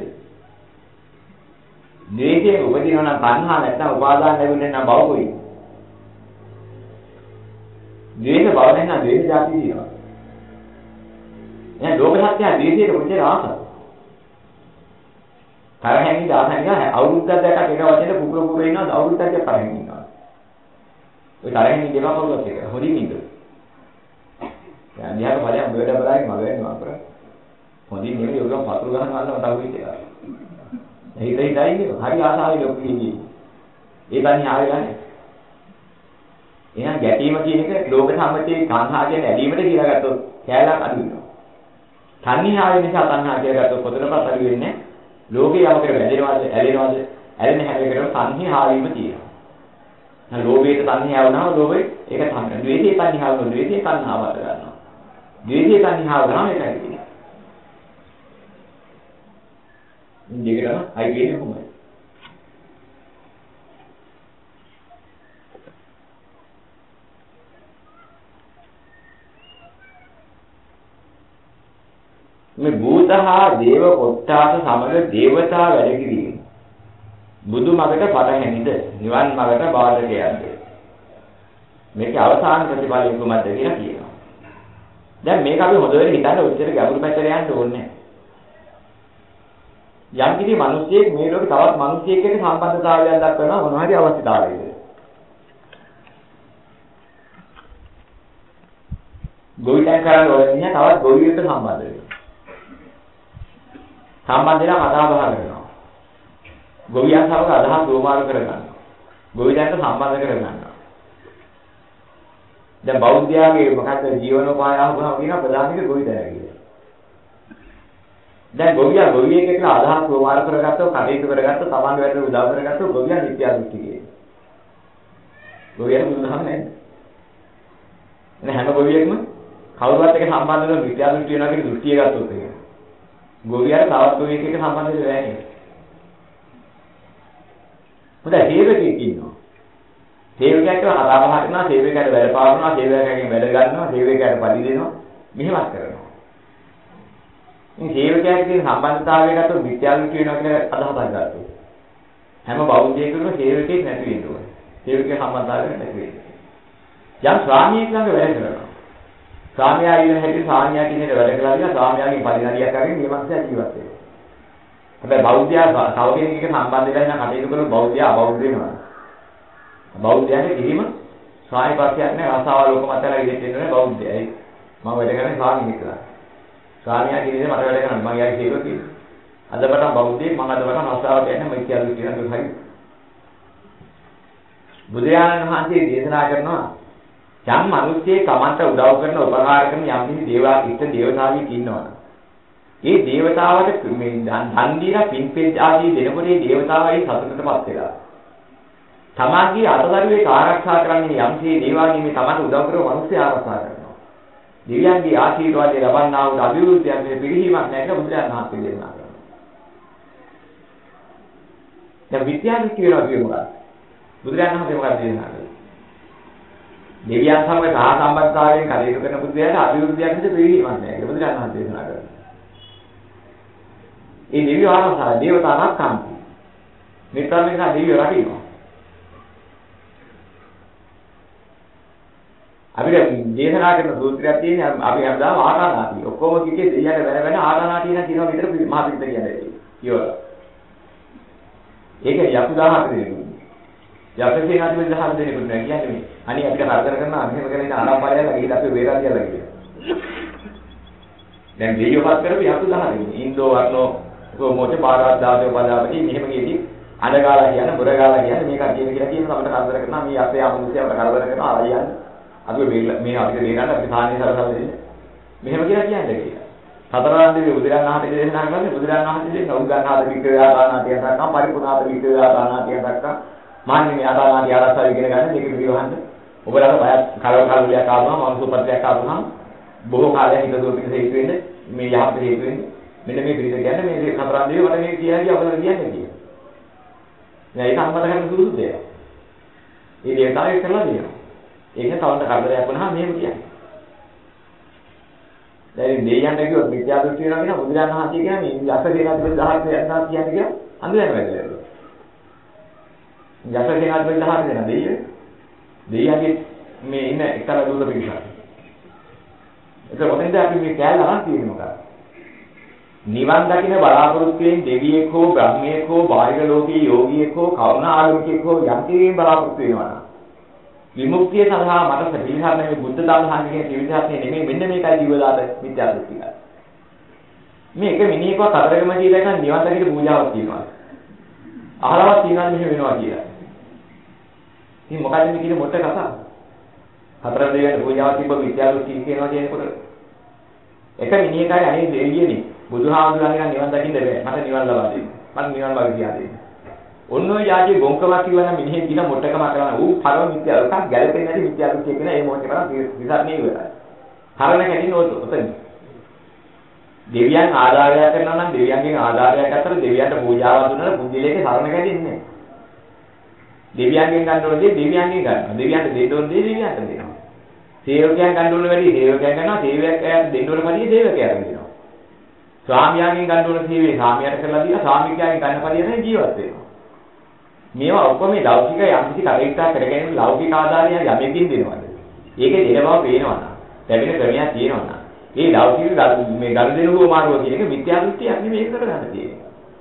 ද්වේෂයෙන් උපදිනවා නම් තණ්හා නැත්නම් උපාදාන ලැබෙන්නේ නම් බව කොයි? ද්වේෂ බව නැත්නම් ද්වේෂ જાති දිනවා. එහෙනම් ලෝක සත්‍ය ද්වේෂයට කොච්චර ආසද? තරහින් දාහනිය අවුරුද්දක් දැක්ක එක වචනේ පුපුර පුපුර ඉන්නවා අවුරුද්දක් තරහින් ඉන්නවා. ඔය තරහින් ඉඳලා කවුරුත් එක හොඳින් ඉන්න. දැන් දිහාට බලයන් බෙඩ බලයි මම වෙනවා අපර. හොඳින් නෙමෙයි ඔයගොල්ලෝ පතුරු ගහන ගන්නව තව ඉතිලා. හිතයි හරි ආසාවෙ ලොකු ඉන්නේ. ඒ තණ්හාව ගන්නේ. එහෙනම් ගැටීම කියන එක ලෝක සම්මතයේ තණ්හා කියන ඇලීමට කියලා ගත්තොත් කැලක් අඩු වෙනවා. තණ්හාව නිසා තණ්හා කියලා ගත්තොත් කොතනකවත් අඩු වෙන්නේ නැහැ. ලෝකේ යමකට වැදෙනවද, ඇලෙනවද, ඇලෙන හැම එකකටම තණ්හා වීම තියෙනවා. දැන් ලෝභයට තණ්හාව වුණාම ලෝභය ඒක තණ්හා. ද්වේෂයේ තණ්හාව වුණොත් ද්වේෂයේ තණ්හාව වද ගන්නවා. ද්වේෂයේ තණ්හාව වුණාම ඒකයි තියෙන්නේ. ඉන්දියකටම අයි කියන්නේ කොහොමද? මේ භූතහා දේව කොට්ටාස සමග දේවතා වැඩ කිරීම බුදු මගට පටහැනිද නිවන් මගට බාධකයක්ද මේකේ අවසාන ප්‍රතිඵලය කොහොමද කියලා කියනවා. දැන් මේක අපි හොඳට හිතන්න උත්තර ගැඹුරු පැත්තට යන්න ඕනේ නැහැ. යම් කිසි මිනිසෙක් මේ ලෝකේ තවත් මිනිසෙක් එක්ක සම්බන්ධතාවයක් දක්වනවා මොනවා හරි අවශ්‍යතාවයකද? ගොවිතැන් කරන ඕනේ තවත් ගොවියෙක්ට සම්බන්ධ වෙනවා. සම්බන්ධ වෙලා කතා බහ කරනවා. ගොවියන් සමග අදහස් දෝමාරු කරගන්නවා. ගොවියන්ට සම්බන්ධ කරගන්නවා. දැන් බෞද්ධයාගේ මොකක්ද ජීවනෝපාය අහුවම කියන ප්‍රධානික ගොවිතැන කියලා. දැන් ගොවියා ගොවියෙක් එක්ක අදහස් දෝමාරු කරගත්තොත් කටයුතු කරගත්තොත් තමන්ගේ වැඩට උදව් කරගත්තොත් ගොවියා නිත්‍ය දෘෂ්ටිකේ. ගොවියා බුදුදහම නැහැ. එනේ හැම ගොවියෙක්ම කවුරුවත් එක්ක සම්බන්ධ වෙන නිත්‍ය දෘෂ්ටි වෙනවා කියන දෘෂ්ටිය ගත්තොත් ඒක. ගොවියාට තවත් ගොවියෙක් එක්ක සම්බන්ධ වෙන්නේ නැහැ. හොඳයි සේවකයෙක් ඉන්නවා. සේවකයෙක් කියලා කතා බහ කරනවා, සේවකයාට වැඩ පාවනවා, සේවකයාගෙන් වැඩ ගන්නවා, සේවකයාට පඩි දෙනවා, මෙහෙමත් කරනවා. මේ සේවකයාගේ සම්බන්ධතාවය ගත්තොත් විද්‍යාලුට වෙනවා කියලා අදහසක් ගන්නවා. හැම බෞද්ධයෙකුම සේවකයෙක් නැති වෙන්න ඕනේ. සේවකයා සම්බන්ධතාවයක් නැති වෙන්න. යම් ස්වාමියෙක් ළඟ වැඩ කරනවා. ස්වාමියා ඉන්න හැටි ස්වාමියා කියන දේ වැඩ කරලා ඉන්න ස්වාමියාගේ පරිණාමියක් කරගෙන මේ මනස ජීවත් වෙනවා. හැබැයි බෞද්ධයා තව කෙනෙක් එක්ක සම්බන්ධ වෙලා ඉන්න කටයුතු කරන බෞද්ධයා අබෞද්ධ වෙනවා. බෞද්ධයාගේ කිසිම ස්වාමිපත්‍යක් නැහැ රසාව ලෝක මතලා ඉඳිට ඉන්නේ බෞද්ධයයි. මම වැඩ කරන්නේ ස්වාමියෙක් කියලා. ස්වාමියා කියන්නේ මට වැඩ කරන්න මම යාගේ සේවක කියලා. අදපටන් බෞද්ධයෙක් මම අදපටන් රසාවට යන්නේ මම කියලා කියන හරි. බුදුරජාණන් වහන්සේ දේශනා කරනවා යම් මිනිස්සෙක් තමන්ට උදව් කරන උපකාර කරන යම් කිසි දේවා ඉෂ්ට දේවතාවෙක් ඉන්නවා. ඒ දේවතාවට මේ දන් දීලා පින්පෙත් ආදී දෙනකොට ඒ දේවතාවයි සතුටටපත් වෙලා. තමාගේ අතදරුවේ ආරක්ෂා කරන්නේ යම්සේ දේවාගේ මේ තමන්ට උදව් කරන මිනිස්සු ආරක්ෂා කරනවා. දෙවියන්ගේ ආශිර්වාදය ලබන්නා වූ අභිවෘද්ධියක් මේ පිළිහිමක් නැහැ කියලා බුදුරජාණන් වහන්සේ දේශනා කරනවා. දැන් විද්‍යාවේ කියනවා කියනවා බුදුරජාණන් වහන්සේ මොකක්ද දේශනා කළේ? දෙවියන් සමග සහසම්බන්ධතාවයෙන් කටයුතු කරන පුද්ගලයාට අභිවෘද්ධියක් නැති පිළිහිමක් නැහැ කියලා බුදුරජාණන් වහන්සේ දේශනා කරනවා. ඒ දෙවියෝ ආරක්ෂා දේවතාවක් කාන්ති. මෙතන එක දෙවියෝ රකින්නවා. අපිට දේශනා කරන සූත්‍රයක් තියෙන්නේ අපි හැමදාම ආකානාටි. ඔක්කොම කිව්වේ දෙයියට වෙන වෙන ආකානාටි නම් කියනවා විතර මහ පිට කියන්නේ. කියවලා. ඒක යකුදාහට දෙන්නේ. යකසේ නැති වෙන දහම් දෙන්නේ නෑ කියන්නේ මේ. අනිත් අපිට කරදර කරන අහිම කරන ආරම්භයලා ගිහින් අපි වේරා කියලා කියනවා. දැන් දෙයියෝපත් කරපු යකුදාහ දෙන්නේ. ඉන්දෝ වර්ණෝ මොකද බාරවත් දාතේ පදාපටි මෙහෙම කියදී අඬගාලා කියන බොරගාලා කියන මේක කියන කියලා කියන අපිට කරදර කරනවා මේ අපේ අමුනුසයට කරදර කරනවා අයියන් අපි මේ අපිට දේරන්න අපි සාහනේ සරසල් දෙන්නේ මෙහෙම කියලා කියන්නේ කියලා. සතරාන් දෙවියන් බුදුරජාණන් වහන්සේ දේශනා කරන්නේ බුදුරජාණන් වහන්සේ දෙන උග්ගන්නාද වික්‍රයාදානාතිය දක්වා පරිපූර්ණාද වික්‍රයාදානාතිය දක්වා මාන්නේ ආදානාතිය ආරසාව ඉගෙන ගන්න දෙක පිළිවහන්න. ඔබලාට බය කලවලක් ආවම මනසුපත්‍යක් ආවම බොහෝ කාලයක් හිත දුරට හේතු වෙන්නේ මේ යහපත හේතු වෙන්නේ මෙන්න මේ පිළිද කියන්නේ මේ සතරාන් දෙවියන් වල මේ කියන්නේ අපලට කියන්නේ කියලා. දැන් ඒක අම්මත කරන සුදුසු දෙයක්. ඒ දේතාවේ කරලා දෙනවා. ඒක තවන්ට කරදරයක් වුණාම මෙහෙම කියන්නේ. දැන් දෙයයන්ට කිව්වොත් මිත්‍යා දෘෂ්ටි වෙනවා කියන බුදුරජාණන් වහන්සේ කියන්නේ යස සේනාධිපති 10ක් යනවා කියන්නේ කියලා අඳුරන වැඩේ. යස සේනාධිපති 10ක් දෙන දෙයියෝ. දෙයියන්ගේ මේ ඉන්න එක්තරා දුර පිළිසක්. ඒක මොකෙන්ද අපි මේ කැලේ අරන් තියෙන්නේ මොකක්ද? නිවන් දකින්න බලාපොරොත්තු වෙන දෙවියෙක් හෝ බ්‍රහ්මයෙක් හෝ බාහිර ලෝකයේ යෝගියෙක් හෝ කවුණ ආලෝකයෙක් හෝ යම් කෙනෙක් බලාපොරොත්තු වෙනවා නම් විමුක්තිය සඳහා මට පිළිහරණ මේ බුද්ධ ධර්ම සංගයේ ත්‍රිවිධාත්මය නෙමෙයි මෙන්න මේකයි ජීවදාත විද්‍යා දෘෂ්ටිය. මේක මිනිහෙක්ව කතරගම කියලා එකක් නිවන් දකින්න පූජාවක් තියෙනවා. අහලවත් තියනවා මෙහෙම වෙනවා කියලා. ඉතින් මොකද මේ කියන මොට්ට කතාව? හතර දෙවියන් පූජාව තිබ්බ විද්‍යාලු කියනවා කියනකොට එක මිනිහකයි අනේ දෙවියනේ බුදුහාමුදුරන්ගෙන් නිවන් දකින්න බෑ. මට නිවන් ලබා දෙන්න. මට නිවන් මාර්ගය කියලා දෙන්න. ඔන්න ඔය යාගේ ගොංකමක් කියවන මිනිහෙක් දින මොට්ටකම කරන ඌ පරම විද්‍යාලුකක් ගැලපෙන්නේ නැති විද්‍යාලු කියන ඒ මොකද කරා විසරණේ ඉවරයි. හරණ කැඩින්න ඔතන. දෙවියන් ආධාරය කරනවා නම් දෙවියන්ගෙන් ආධාරයක් අතර දෙවියන්ට පූජාව දුන්නා පුජ්‍යලයේ සරණ කැඩෙන්නේ නැහැ. දෙවියන්ගෙන් ගන්න ඕනේ දෙවියන්ගෙන් ගන්නවා. දෙවියන්ට දෙන්න ඕනේ දෙවියන්ට දෙනවා. සේවකයන් ගන්න ඕනේ වැඩි සේවකයන් ගන්නවා. සේවකයන්ට දෙන්න ඕනේ වැඩි සේවකයන්ට දෙනවා. ස්වාමියාගෙන් ගන්න ඕනේ සේවය ස්වාමියාට කරලා දීලා ස්වාමිකයාගෙන් ගන්න පරිදි ජීවත් වෙනවා. මේවා ඔක්කොම මේ ලෞකික යම්කිසි කටයුත්තක් කරගෙන ලෞකික ආධාරය යමකින් දෙනවද? ඒකේ දෙන බව පේනවා නම් ලැබෙන ක්‍රමයක් තියෙනවා නම් ඒ ලෞකික මේ ගනුදෙනුව මාරුව කියන එක මිත්‍යා දෘෂ්ටියක් නෙමෙයි ඒක කරගන්න තියෙන්නේ.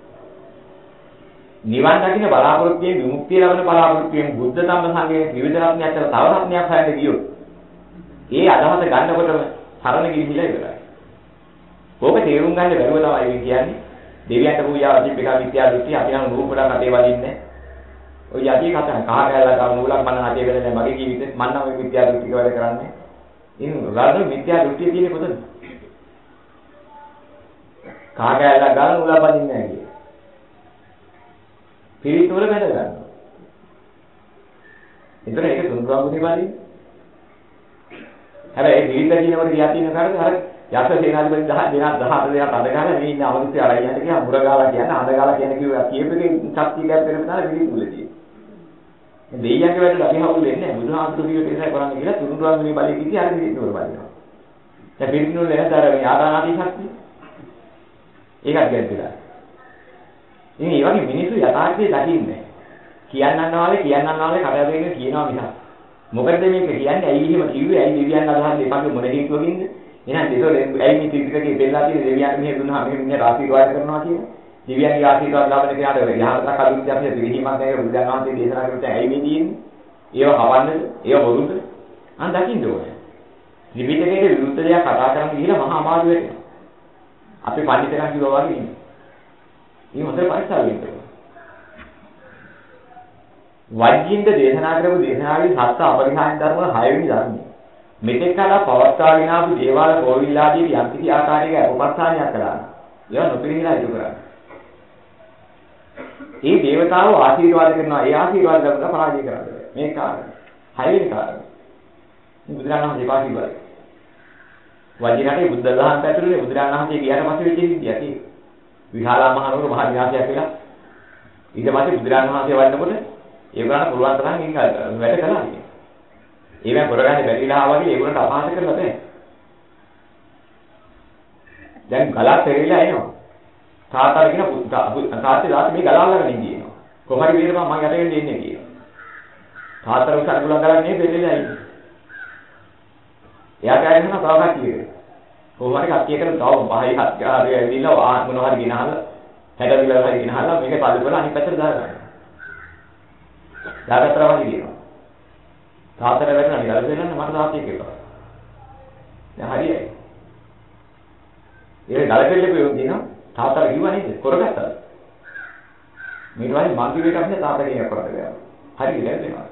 නිවන් දකින්න බලාපොරොත්තුෙන් විමුක්තිය ලබන බලාපොරොත්තුෙන් බුද්ධ ධම්ම සංඝයේ විවිධ රත්නයක් අතර තව රත්නයක් හොයන්න ගියොත් ඒ අදහස ගන්නකොටම සරණ ගිහිලා ඉවරයි. ඕක තේරුම් ගන්න බැරුව තමයි මේ කියන්නේ. දෙවියන්ට පූජාව තිබ්බ එක මිත්‍යා දෘෂ්ටි අපි නම් රූපඩක් අතේ වදින්නේ. ඔය යටි කතා කහ කැලලා ගන්න නූලක් මන්න අතේ වෙලනේ මගේ ජීවිතේ මම නම් ඔය මිත්‍යා දෘෂ්ටික වැඩ කරන්නේ. ඉතින් රාජ්‍ය මිත්‍යා දෘෂ්ටිය කියන්නේ කොතනද? කහ කැලලා ගන්න නූලක් වදින්නේ නැහැ කියේ. පිරිත් වල බැඳ ගන්නවා. ඒතර ඒක තුන්ගාමුනේ වලින්. හැබැයි ඒ පිරිත් කියනකොට කියා තියෙන කාරණේ අර යක්ෂ සේනාධිපති 10 දෙනා 14 දෙනා අඳ ගන්න මේ ඉන්න අවුරුද්දේ අරගෙන යන්න කියලා මුරගාලා කියන්නේ අඳ ගාලා කියන කිව්වා කියපෙකේ ශක්තියක් පෙරම තමයි පිරිත් මුලදී. මේ දෙයියන්ගේ වැඩට අපි හවුල් වෙන්නේ නැහැ. බුදුහාමුදුරු කියුවේ ඒසයි කරන්නේ කියලා තුන්ගාමුනේ බලේ කිසි අර පිරිත් වල බලනවා. දැන් පිරිත් වල නැතර මේ ආදානාදී ශක්තිය. ඒකත් ගැඹුරයි. ඉතින් මේ වගේ මිනිස්සු යථාර්ථය දකින්නේ කියන්නන්නාලේ කඩාවැගෙන කියනවා මිසක් මොකද මේක කියන්නේ ඇයි එහෙම කිව්වේ ඇයි දෙවියන් අදහස් දෙපගේ මොන හේතුවකින්ද එහෙනම් ඒතකොට ඇයි මේ ත්‍රිපිටකයේ දෙල්ලා තියෙන දෙවියන් මෙහෙ දුන්නා මෙහෙ මිනිහ ආශිර්වාද කරනවා කියන දෙවියන්ගේ ආශිර්වාද ලබන කෙනාට යහපතක් අදුත් අපි පිළිහිමක් නැහැ බුදුන් වහන්සේ දේශනා කරපු ඇයි මේ තියෙන්නේ ඒව කවන්නද ඒව බොරුද අන් දකින්න ඕනේ ත්‍රිපිටකයේ විරුද්ධ දෙයක් කතා කරන්න ගිහිලා මහා අමාරු වෙනවා අපි පඬිතුකම් කිව්වා වගේ ඉන්නේ මේ හොඳට පරිස්සම් වෙන්න ඕනේ. වජ්ජින්ද දේශනා කරපු දේශනාවේ සත්‍ය අපරිහාන්‍ය ධර්ම 6 වෙනි ධර්මය. මෙතෙක් කල පවත්වාගෙන ආපු දේවාල කෝවිල් ආදී යම්කිසි ආකාරයක උපස්ථානයක් කළා. ඒවා නොපිරිහිලා ඉටු කරා. මේ දේවතාවෝ ආශිර්වාද කරනවා. ඒ ආශිර්වාද ලැබුණා පරාජය කරන්නේ. මේ කාරණා. 6 වෙනි කාරණා. බුදුරණන් දෙපා කිව්වා. වජ්ජිනටේ බුද්ධ දහම් පැතුලේ බුදුරණන් වහන්සේ ගියාට පස්සේ වෙච්ච විදියට විහාරා මහනුවර මහ විනාශයක් වෙලා ඊට පස්සේ බුදුරජාණන් වහන්සේ වඩනකොට ඒගොල්ලන්ට පුළුවන් තරම් වැඩ කළා. ඒවෙන් කරගන්නේ බැරිලා වගේ ඒගොල්ලන්ට අපහාස කරලා බෑ. දැන් ගලක් පෙරෙලා එනවා. තාත්තා කියන තාත්තේ දාත් මේ ගල අල්ලගෙන ඉන්දිනවා. කොහරි වීරපන් මම යටගෙන ඉන්නේ කියනවා. තාත්තා උසර ගුලන් ගලක් නේ පෙරෙලා ඉන්නේ. එයා කියන්නේ තව කට්ටියකට. කොහොමද කට්ටිය කරන තව පහයි හත් ගාරේ ඇවිල්ලා මොනවා හරි ගෙනහල්ලා හැඩවිලා හරි ගෙනහල්ලා මේක පල්ලි කරලා අනිත් පැත්තට දාගන්නවා. දාගත්තා වගේ කියනවා. තාත්තට වැටෙනවා නේ ගල දෙන්න මට තාත්තේ කියලා. දැන් හරියයි. ඒ ගල දෙල්ලේ කියනවා තාත්තට කිව්වා නේද? කරගත්තා. මේ වගේ මං කිව්ව එකක් නේ තාත්තා කියන කරලා ගියා. හරි නේද?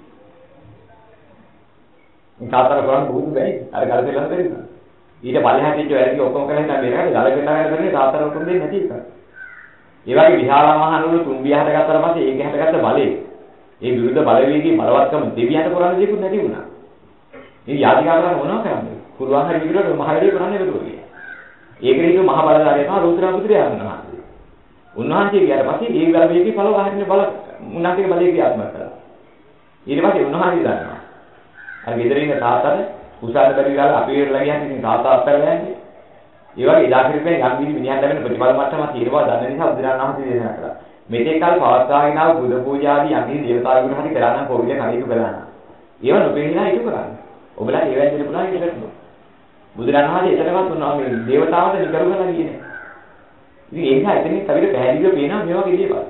මේ තාත්තට කරන්න බොහොම බැරි. අර ගල දෙල්ලන්න බැරි නේද? ඊට බලහන් දෙච්ච වැඩි ඔක්කොම කරලා ඉතින් බේරගන්න ගලකට ගන්න බැරි තාත්තර උතුම් දෙන්නේ නැති එක. ඒ වගේ විහාරා මහනුවර තුන්බිය හටගත්තාට පස්සේ ඒක හටගත්ත බලේ ඒ විරුද්ධ බලවේගී බලවත්කම දෙවියන්ට කරන්න දෙයක් නැති වුණා. ඉතින් යාදිකාරයන් මොනවා කරන්නේ? පුරුවන් හරි විදිහට මහරජු කරන්නේ බැලුවා. ඒකේ හිතුව මහ බලධාරියා තමයි රූත්‍රා පුත්‍රයා වුණා. උන්වහන්සේ ගියාට පස්සේ ඒ බලවේගී පළව ගහන්න බල උන්වහන්සේගේ බලයේ ක්‍රියාත්මක කළා. ඊට පස්සේ උන්වහන්සේ දන්නවා. අර ගෙදරින් තාත්තට උසාවි බැරි ගාලා අපි වෙරලා ගියන් ඉතින් තාත්තා අත්හැරලා යන්නේ. ඒ වගේ ඉදා කිරිපෙන් යම් විදි මිනිහන් ලැබෙන ප්‍රතිඵල මට්ටම තියෙනවා දන්න නිසා බුදුරජාණන් වහන්සේ දේශනා කළා. මෙතෙක් කල පවත්වාගෙන ආව බුදු පූජාදී යම් විදි දේවතාවුන් හරි කරන්න පොවිල කණේක බලන්න. ඒව නොපෙන්නලා ඉටු කරන්න. ඔබලා ඒ වැදෙන්න පුළුවන් ඉට කරනවා. බුදුරජාණන් වහන්සේ එතනවත් උන්වහන්සේ මේ දේවතාවට නිකරු කරලා කියන්නේ. ඉතින් ඒ නිසා එතනින් කවිද පැහැදිලිව පේනවා මේ වගේ දේවල්.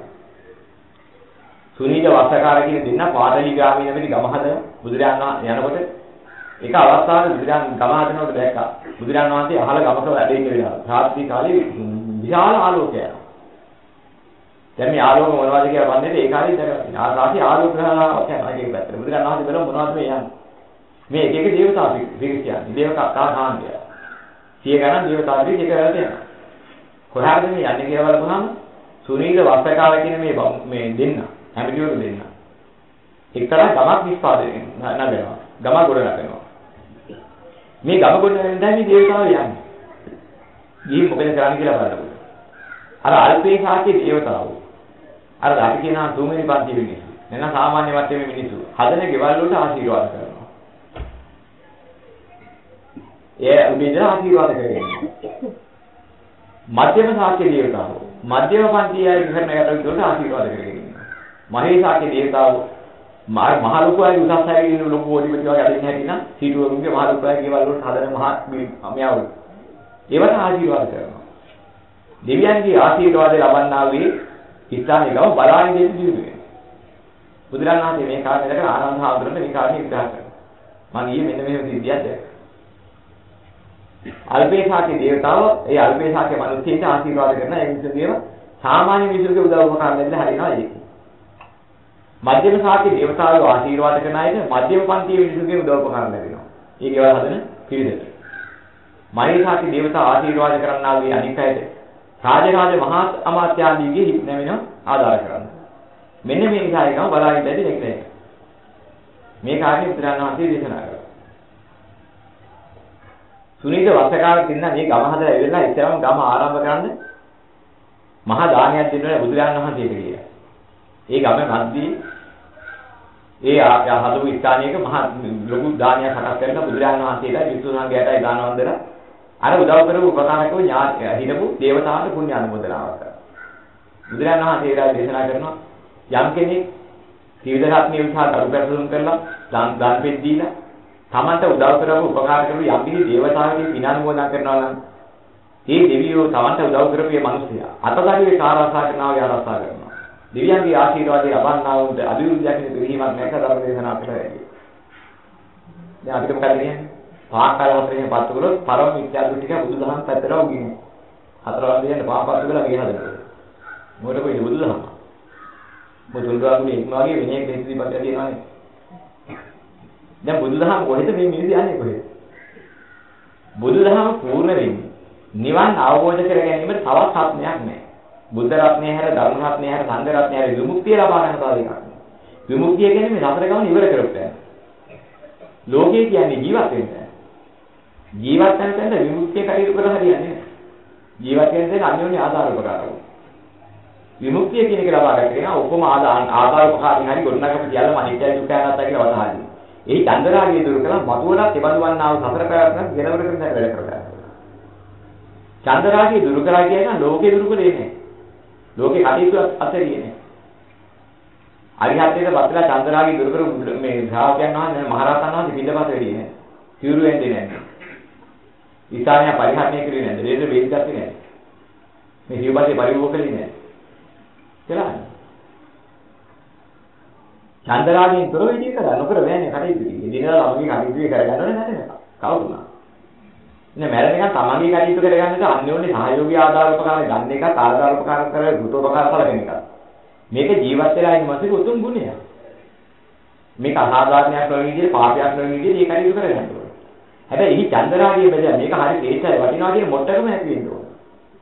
සුනීත වස්සකාර කියන දෙන්න පාටලි ගාමී නැමැති ගම හදන බුදුරජාණන් යනකොට ඒක අවස්ථාවේ බුදුරජාණන් ගම හදනකොට දැක්කා. බුදුරජාණන් වහන්සේ අහල ගමක වැඩ ඉන්න වෙලාව. රාත්‍රී කාලේ විශාල ආලෝකයක්. දැන් මේ ආලෝක මොනවද කියලා වන්නේ ඒ කාලේ ඉඳලා තියෙනවා. ආකාශي ආලෝක ග්‍රහණාවක් යනවා කියන පැත්තට. බුදුරණවහන්සේ බලමු මොනවද මේ යන්නේ. මේ එක එක දේවතා පිරිසියන්නේ. දේවතා කාණ්ඩය. සිය ගණන් දේවතා පිරිස එක වෙලට යනවා. කොහාටද මේ යන්නේ කියලා බලපුවහම සුනීල වස්සකාල කියන මේ දෙන්න හැමතිවරු දෙන්න. එක්තරා ගමක් නිෂ්පාදනය නගනවා. ගම ගොඩ නගනවා. මේ ගම ගොඩ නගන දැන් මේ දේවතාවෝ යන්නේ. ගිහින් මොකද කරන්නේ කියලා බලන්න. අර අල්පේශාකේ දේවතාවෝ. අර අපි කියනවා තුන්වෙනි පන්ති මිනිස්සු. නැත්නම් සාමාන්‍ය වටේ මිනිස්සු. හදන ගෙවල් වලට ආශිර්වාද කරනවා. ඒ උඹින්ද ආශිර්වාද කරන්නේ. මධ්‍යම ශාක්‍ය දේවතාවෝ. මධ්‍යම පන්තියයි කරන යට වලට ආශිර්වාද කරගෙන. මහේශාක්‍ය දේවතාවෝ මහ ලොකු අය උසස් අය කියන ලොකු ඕඩිපති වගේ අදින්න හැටිනම් සීටුවරුන්ගේ මහ ලොකු අය ගෙවල් වලට හදන මහ මෙයාවරු. ඒවට ආශිර්වාද කරනවා. දෙවියන්ගේ ආශිර්වාදය ලබන්නා වූ ඉස්ලාමයේ ගම බලාගෙන ඉඳින්නේ. බුදුරණන් වහන්සේ මේ කාරණේකට ආනන්ද හාමුදුරන්ට මේ කාරණේ විග්‍රහ කරනවා. මම ඊයේ මෙන්න මෙහෙම සිද්ධියක් දැක්කා. අල්පේශාකේ දේවතාව ඒ අල්පේශාකේ මිනිස්සුන්ට ආශිර්වාද කරන ඒ මිනිස්සුන්ගේම සාමාන්‍ය මිනිසුන්ගේ උදව් උපකාර ලැබිලා හරිනවා ඒක. මධ්‍යම ශාකේ දේවතාවෝ ආශිර්වාද කරන අයට මධ්‍යම පන්තියේ මිනිසුන්ගේ උදව් උපකාර ලැබෙනවා. ඒ ගෙවල් හදන පිරිසට. මහේශාකේ දේවතාව ආශිර්වාද කරන්නා වූ අනික් අයට රාජරාජ මහා අමාත්‍යාදීගේ හිත් නැවෙන ආදාර කරන්න. මෙන්න මේ නිසා එකම බලාගෙන ඉඳි නෙක්නේ. මේ කාර්යය උත්තරාණ වහන්සේ දේශනා කළා. සුනීත වස්සකාරක ඉන්න මේ ගම හදලා ඉවරලා ඉස්සරම ගම ආරම්භ කරන්න මහා දානයක් දෙන්න බුදුරජාණන් වහන්සේට කියලා. ඒ ගම මැද්දී ඒ හදපු ස්ථානයක මහා ලොකු දානයක් හටක් කරලා බුදුරජාණන් වහන්සේට විසුණු සංඝයාටයි දාන වන්දන අර උදව් කරපු උපකාරකව හිටපු දේවතාවන්ට පුණ්‍ය අනුමෝදනාවක් කරා. බුදුරජාණන් වහන්සේ ඒලා දේශනා කරනවා යම් කෙනෙක් ත්‍රිවිධ රත්නයේ විසහාට අනුපැසුම් කරලා දාන පෙත් දීලා තමන්ට උදව් කරපු උපකාර කරපු යම් කිසි දේවතාවකෙක් පින් අනුමෝදන් කරනවා නම් ඒ දෙවියෝ තමන්ට උදව් කරපු මේ මිනිසයා අතදරුවේ කාර්යසා කරනවා යා ආරසා කරනවා. දෙවියන්ගේ ආශිර්වාදය ලබන්නා වුන්ට අභිවෘද්ධියක් නෙවෙයි පිළිහිමක් නැක ධර්ම දේශනා කළා. දැන් අපිට මොකද කියන්නේ? පාකාල හතරෙන් පත්තු කළොත් පරම විද්‍යා දෘෂ්ටික බුදුදහම පැත්තට උගින්නේ. හතරවන් දෙයන්න පාපපත්තු කළා ගේ හදනවා. මොකට කොයිද බුදුදහම? බුදුන්වහන්සේ ඉක්මවාගේ විනය කෙරෙහි පිළිපදියා තියෙනවානේ. දැන් බුදුදහම කොහෙද මේ මිනිස්සු යන්නේ කොහෙද? බුදුදහම පූර්ණ වෙන්නේ නිවන් අවබෝධ කර ගැනීමට තවත් සත්‍යයක් නැහැ. බුද්ධ රත්නය හැර ධර්ම රත්නය හැර සංඝ රත්නය හැර විමුක්තිය ලබා ගන්න තව එකක් නෑ. විමුක්තිය කියන්නේ මේ සතර ගමන ඉවර කරපුවා. ලෝකේ කියන්නේ ජීවත් වෙන්න. ජීවත් වෙන තැන විමුක්තිය කටයුතු කරලා හරියන්නේ නෑ. ජීවත් වෙන තැන අන්‍යෝන්‍ය ආධාර උපකාරව. විමුක්තිය කියන එක ලබා ගන්න කෙනා ඔක්කොම ආධාර උපකාරින් හරි ගොඩනගපු සියල්ලම අනිත්‍ය දුක්ඛ අනාත්ම කියලා වදාහන්නේ. ඒ චන්දරාගය දුරු කළා මතුවලත් එබඳු වන්නා වූ සතර පැවැත්ම ගෙනවර කරන වැඩ කරලා. චන්දරාගය දුරු කරා කියන ලෝකේ දුරු කරේ නෑ. ලෝකේ කටයුතු අතරියේ නෑ. අරිහත්ත්වයට පත්ලා චන්දරාගය දුරු කරු මේ ශ්‍රාවකයන් වහන්සේ මහරහතන් වහන්සේ පිළිපත වෙන්නේ නෑ. සිවුරු වෙන්නේ නෑ. ඊසානිය පරිහරණය කරේ නෑ. රේද වේද ගත්තේ නෑ. මේ ජීවිතේ පරිවෝක කළේ නෑ. කියලා. චන්දරාගයෙන් තොර වෙන්නේ කරා නොකර බෑනේ කටයුතු කිව්වේ. දිනවල ළමගේ කටයුතු කරගන්න ඕනේ නැතේ. කවුරුනා? ඉතින් මැරෙන එක තමන්ගේ කටයුතු කරගන්නට අන්‍යෝන්‍ය සහයෝගී ආධාර උපකාර ගන්න එක ආධාර උපකාර කරලා දුතෝපකාර සලකන එක. මේක ජීවත් වෙලා ඉන්න මාසික උතුම් ගුණයක්. මේක අසාධාරණයක් නොවන විදිහට පාපයක් නොවන විදිහට ඒ කටයුතු කරගන්න ඕනේ. හැබැයි එහි චන්දරාගයේ බෙදලා මේක හරි තේසයි වටිනවා කියන මොට්ටකම නැති වෙන්න ඕනේ.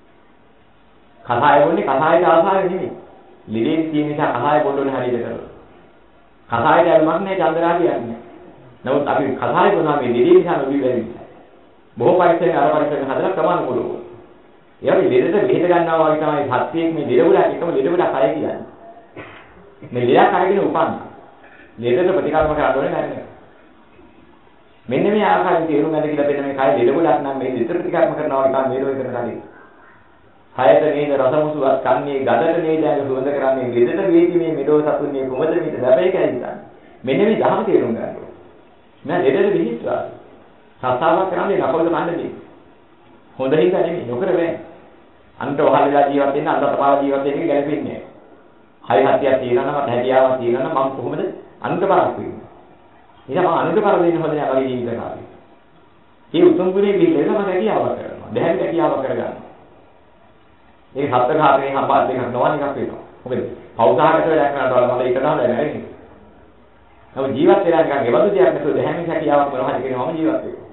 කසාය බොන්නේ කසායට ආසාවෙ නෙමෙයි. ලිලේ තියෙන නිසා කසාය බොන්න ඕනේ හරියට කරලා. කසායට යන්නක් නෑ චන්දරාගය යන්නේ. නමුත් අපි කසාය බොනවා මේ ලිලේ නිසා නොවි බැරි නිසා. බොහෝ පරිසරයක අර පරිසරයක හදලා ක්‍රමානුකූලව. ඒ වගේ ලෙඩට බෙහෙත ගන්නවා වගේ තමයි සත්‍යයක් මේ ලෙඩවල එකම ලෙඩවල කය කියන්නේ. මේ ලෙඩක් අරගෙන උපන්න. ලෙඩට ප්‍රතිකර්ම කරන්න ඕනේ නැහැ. මෙන්න මේ ආකාරයෙන් තේරුම් ගන්න කියලා දෙන්න මේ කය ලෙඩවලක් නම් මේ ලෙඩට ප්‍රතිකර්ම කරනවා වගේ තමයි මේලෝ කරන කලින්. කයට නේද රසමුසුවත් කන්නේ ගදට නේද යන සුවඳ කරන්නේ ලෙඩට වේති මේ මෙලෝ සතුන්නේ කොමද මේක ලැබෙයි කියලා හිතන්නේ. මෙන්න මේ ධර්ම තේරුම් ගන්න ඕනේ. මම ලෙඩට විහිස්වා සත්‍යාවක් කරන්නේ නපොද කන්නේ. හොඳ හිත නෙමෙයි නොකර බෑ. අන්ත වහලලා ජීවත් වෙන්න අන්ත තපාව ජීවත් වෙන්න එක ගැලපෙන්නේ නැහැ. හරි හතියක් තියෙනවා නම් හැදියාවක් තියෙනවා නම් මම කොහොමද අන්ත පාරක් වෙන්නේ? එහෙනම් මම අන්ත පාර දෙන්න හොඳ නැහැ වගේ ජීවිත කාලේ. මේ උතුම් ගුණේ පිළිදෙල මම හැදියාවක් කරනවා. දැහැමි හැදියාවක් කරගන්නවා. මේ හත් ඝාතනේ හම්බාත් දෙකක් නොවන එකක් වෙනවා. මොකද පෞසහකට වැඩ කරනකොට මම ඒක තමයි නැරෙන්නේ. නමුත් ජීවත් වෙලා නිකන් ගෙවතු දෙයක් නැතුව දැහැමි හැකියාවක් මොනවද කියනවා මම ජීවත් වෙනවා.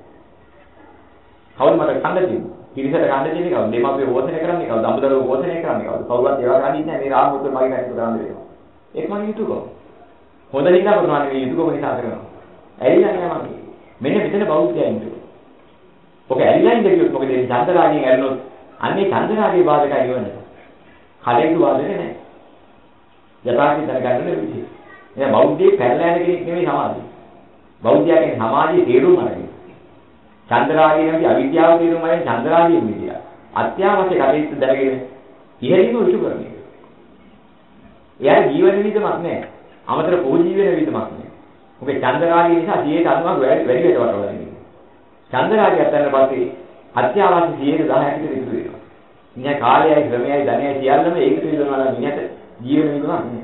කවුරු මට කන්න තියෙන්නේ? පිරිසට කන්න තියෙන්නේ කවුද? දෙමාපිය පෝෂණය කරන්නේ කවුද? දඹදරුවෝ පෝෂණය කරන්නේ කවුද? කවුරුත් ඒවා කරන්නේ නැහැ. මේ රාමුත් මගේ කටට දාන්න වෙනවා. ඒක මගේ යුතුයකම. හොඳ හින්දා කරනවා නෙවෙයි යුතුයකම නිසා කරනවා. ඇරිලා නෑ මම. මෙන්න මෙතන බෞද්ධයන් ඉන්නවා. ඔක ඇරිලා ඉඳ කිව්වොත් මොකද මේ චන්දරාගයෙන් ඇරුණොත් අන්නේ චන්දරාගයේ බාධකයි වෙන්නේ. කලෙක බාධක නෑ. යථාර්ථය දැනගන්න ඕනේ. එයා බෞද්ධයෙක් පැනලා යන කෙනෙක් නෙවෙයි සමාජය. බෞද්ධයා කියන්නේ සමාජයේ තේරුම අරගෙන. චන්දරාගය නැති අවිද්‍යාව තේරුම අරගෙන චන්දරාගයෙන් මිදියා. අත්‍යවශ්‍ය කටයුතු දැනගෙන ඉහළින්ම උතු කරන්නේ. එයා ජීවන විදමක් නෑ. අමතර පොජීවන විදමක් නෑ. මොකද චන්දරාගය නිසා 90ක් වැඩි වැඩි වටවන්නේ. චන්දරාගය අතර පස්සේ අත්‍යවශ්‍ය 10%ක් විතර ඉතුරු වෙනවා. ඉන්නේ කාලයයි ශ්‍රමයයි ධනයයි සියල්ලම ඒකට විදනවා නම් මිනිහට ජීවන විදමක් නෑ.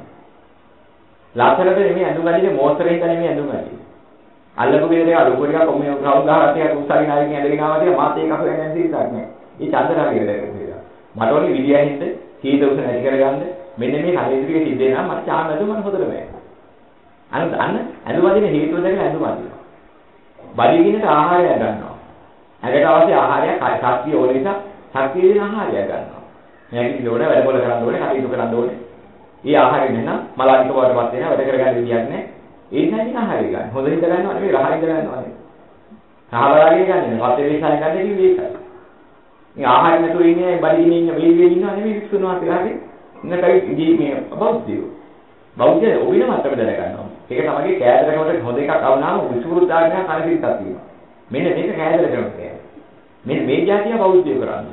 ලස්සනට නෙමෙයි අඳුගන්නේ මෝස්තරෙන් නෙමෙයි අඳුගන්නේ. අල්ලපු ගෙදරේ අලුපු ටිකක් කොම්මේ ග්‍රවුන්ඩ් ගහලා තියා උස්සගෙන ආවිත් ඇඳගෙන ආවා කියලා මාත් ඒක අපේ යන්නේ සිරිසක් නෑ. මේ චන්දරාගය වෙලා. මට ඕනේ විදියෙන්ද සීත උස නැති කරගන්න මෙන්න මේ කලෙදිරිය සිද්ධ වෙනවා මට චාන් නැතුව මට හොදට බෑ. අන්න ඇඳුමදින හේතුව දැකලා ඇඳුමදිනවා. බඩගින්නට ආහාරය ගන්නවා. ඇඟට අවශ්‍ය ආහාරය ශක්තිය ඕන නිසා ශක්තිය දෙන ආහාරය ගන්නවා. මේක කිලෝන වැඩ පොළ කරන්න ඕනේ, කටයුතු කරන්න ඕනේ. ඊ ආහාරය නැත්නම් මලානික බවටපත් වෙනවා වැඩ කරගන්න විදියක් නැහැ. ඒ නිසා ඉතින් ආහාරය ගන්න. හොඳ හිත ගන්නවා නෙවෙයි රහයින් ගන්නවා නෙවෙයි. රහබලාගේ ගන්න නේ. වත්තේ විශ්ාය ගන්න කිව්වේ ඒකයි. මේ ආහාර නැතුව ඉන්නේ බඩගින්න ඉන්න වේවියේ ඉන්නවා නෙවෙයි විශ්වනවා කියලාගේ. ඉන්නකයි ඉදී මේ බෞද්ධයෝ. බෞද්ධය ඔබින මතක දැනගන්නවා. ඒක තමයි කෑදරකමට හොඳ එකක් අවුනාම විසුරුද්දාගෙන කනසිරිතක් තියෙනවා. මෙන්න මේක කෑදරකමක් කියන්නේ. මෙන්න මේ જાතිය බෞද්ධය කරන්නේ.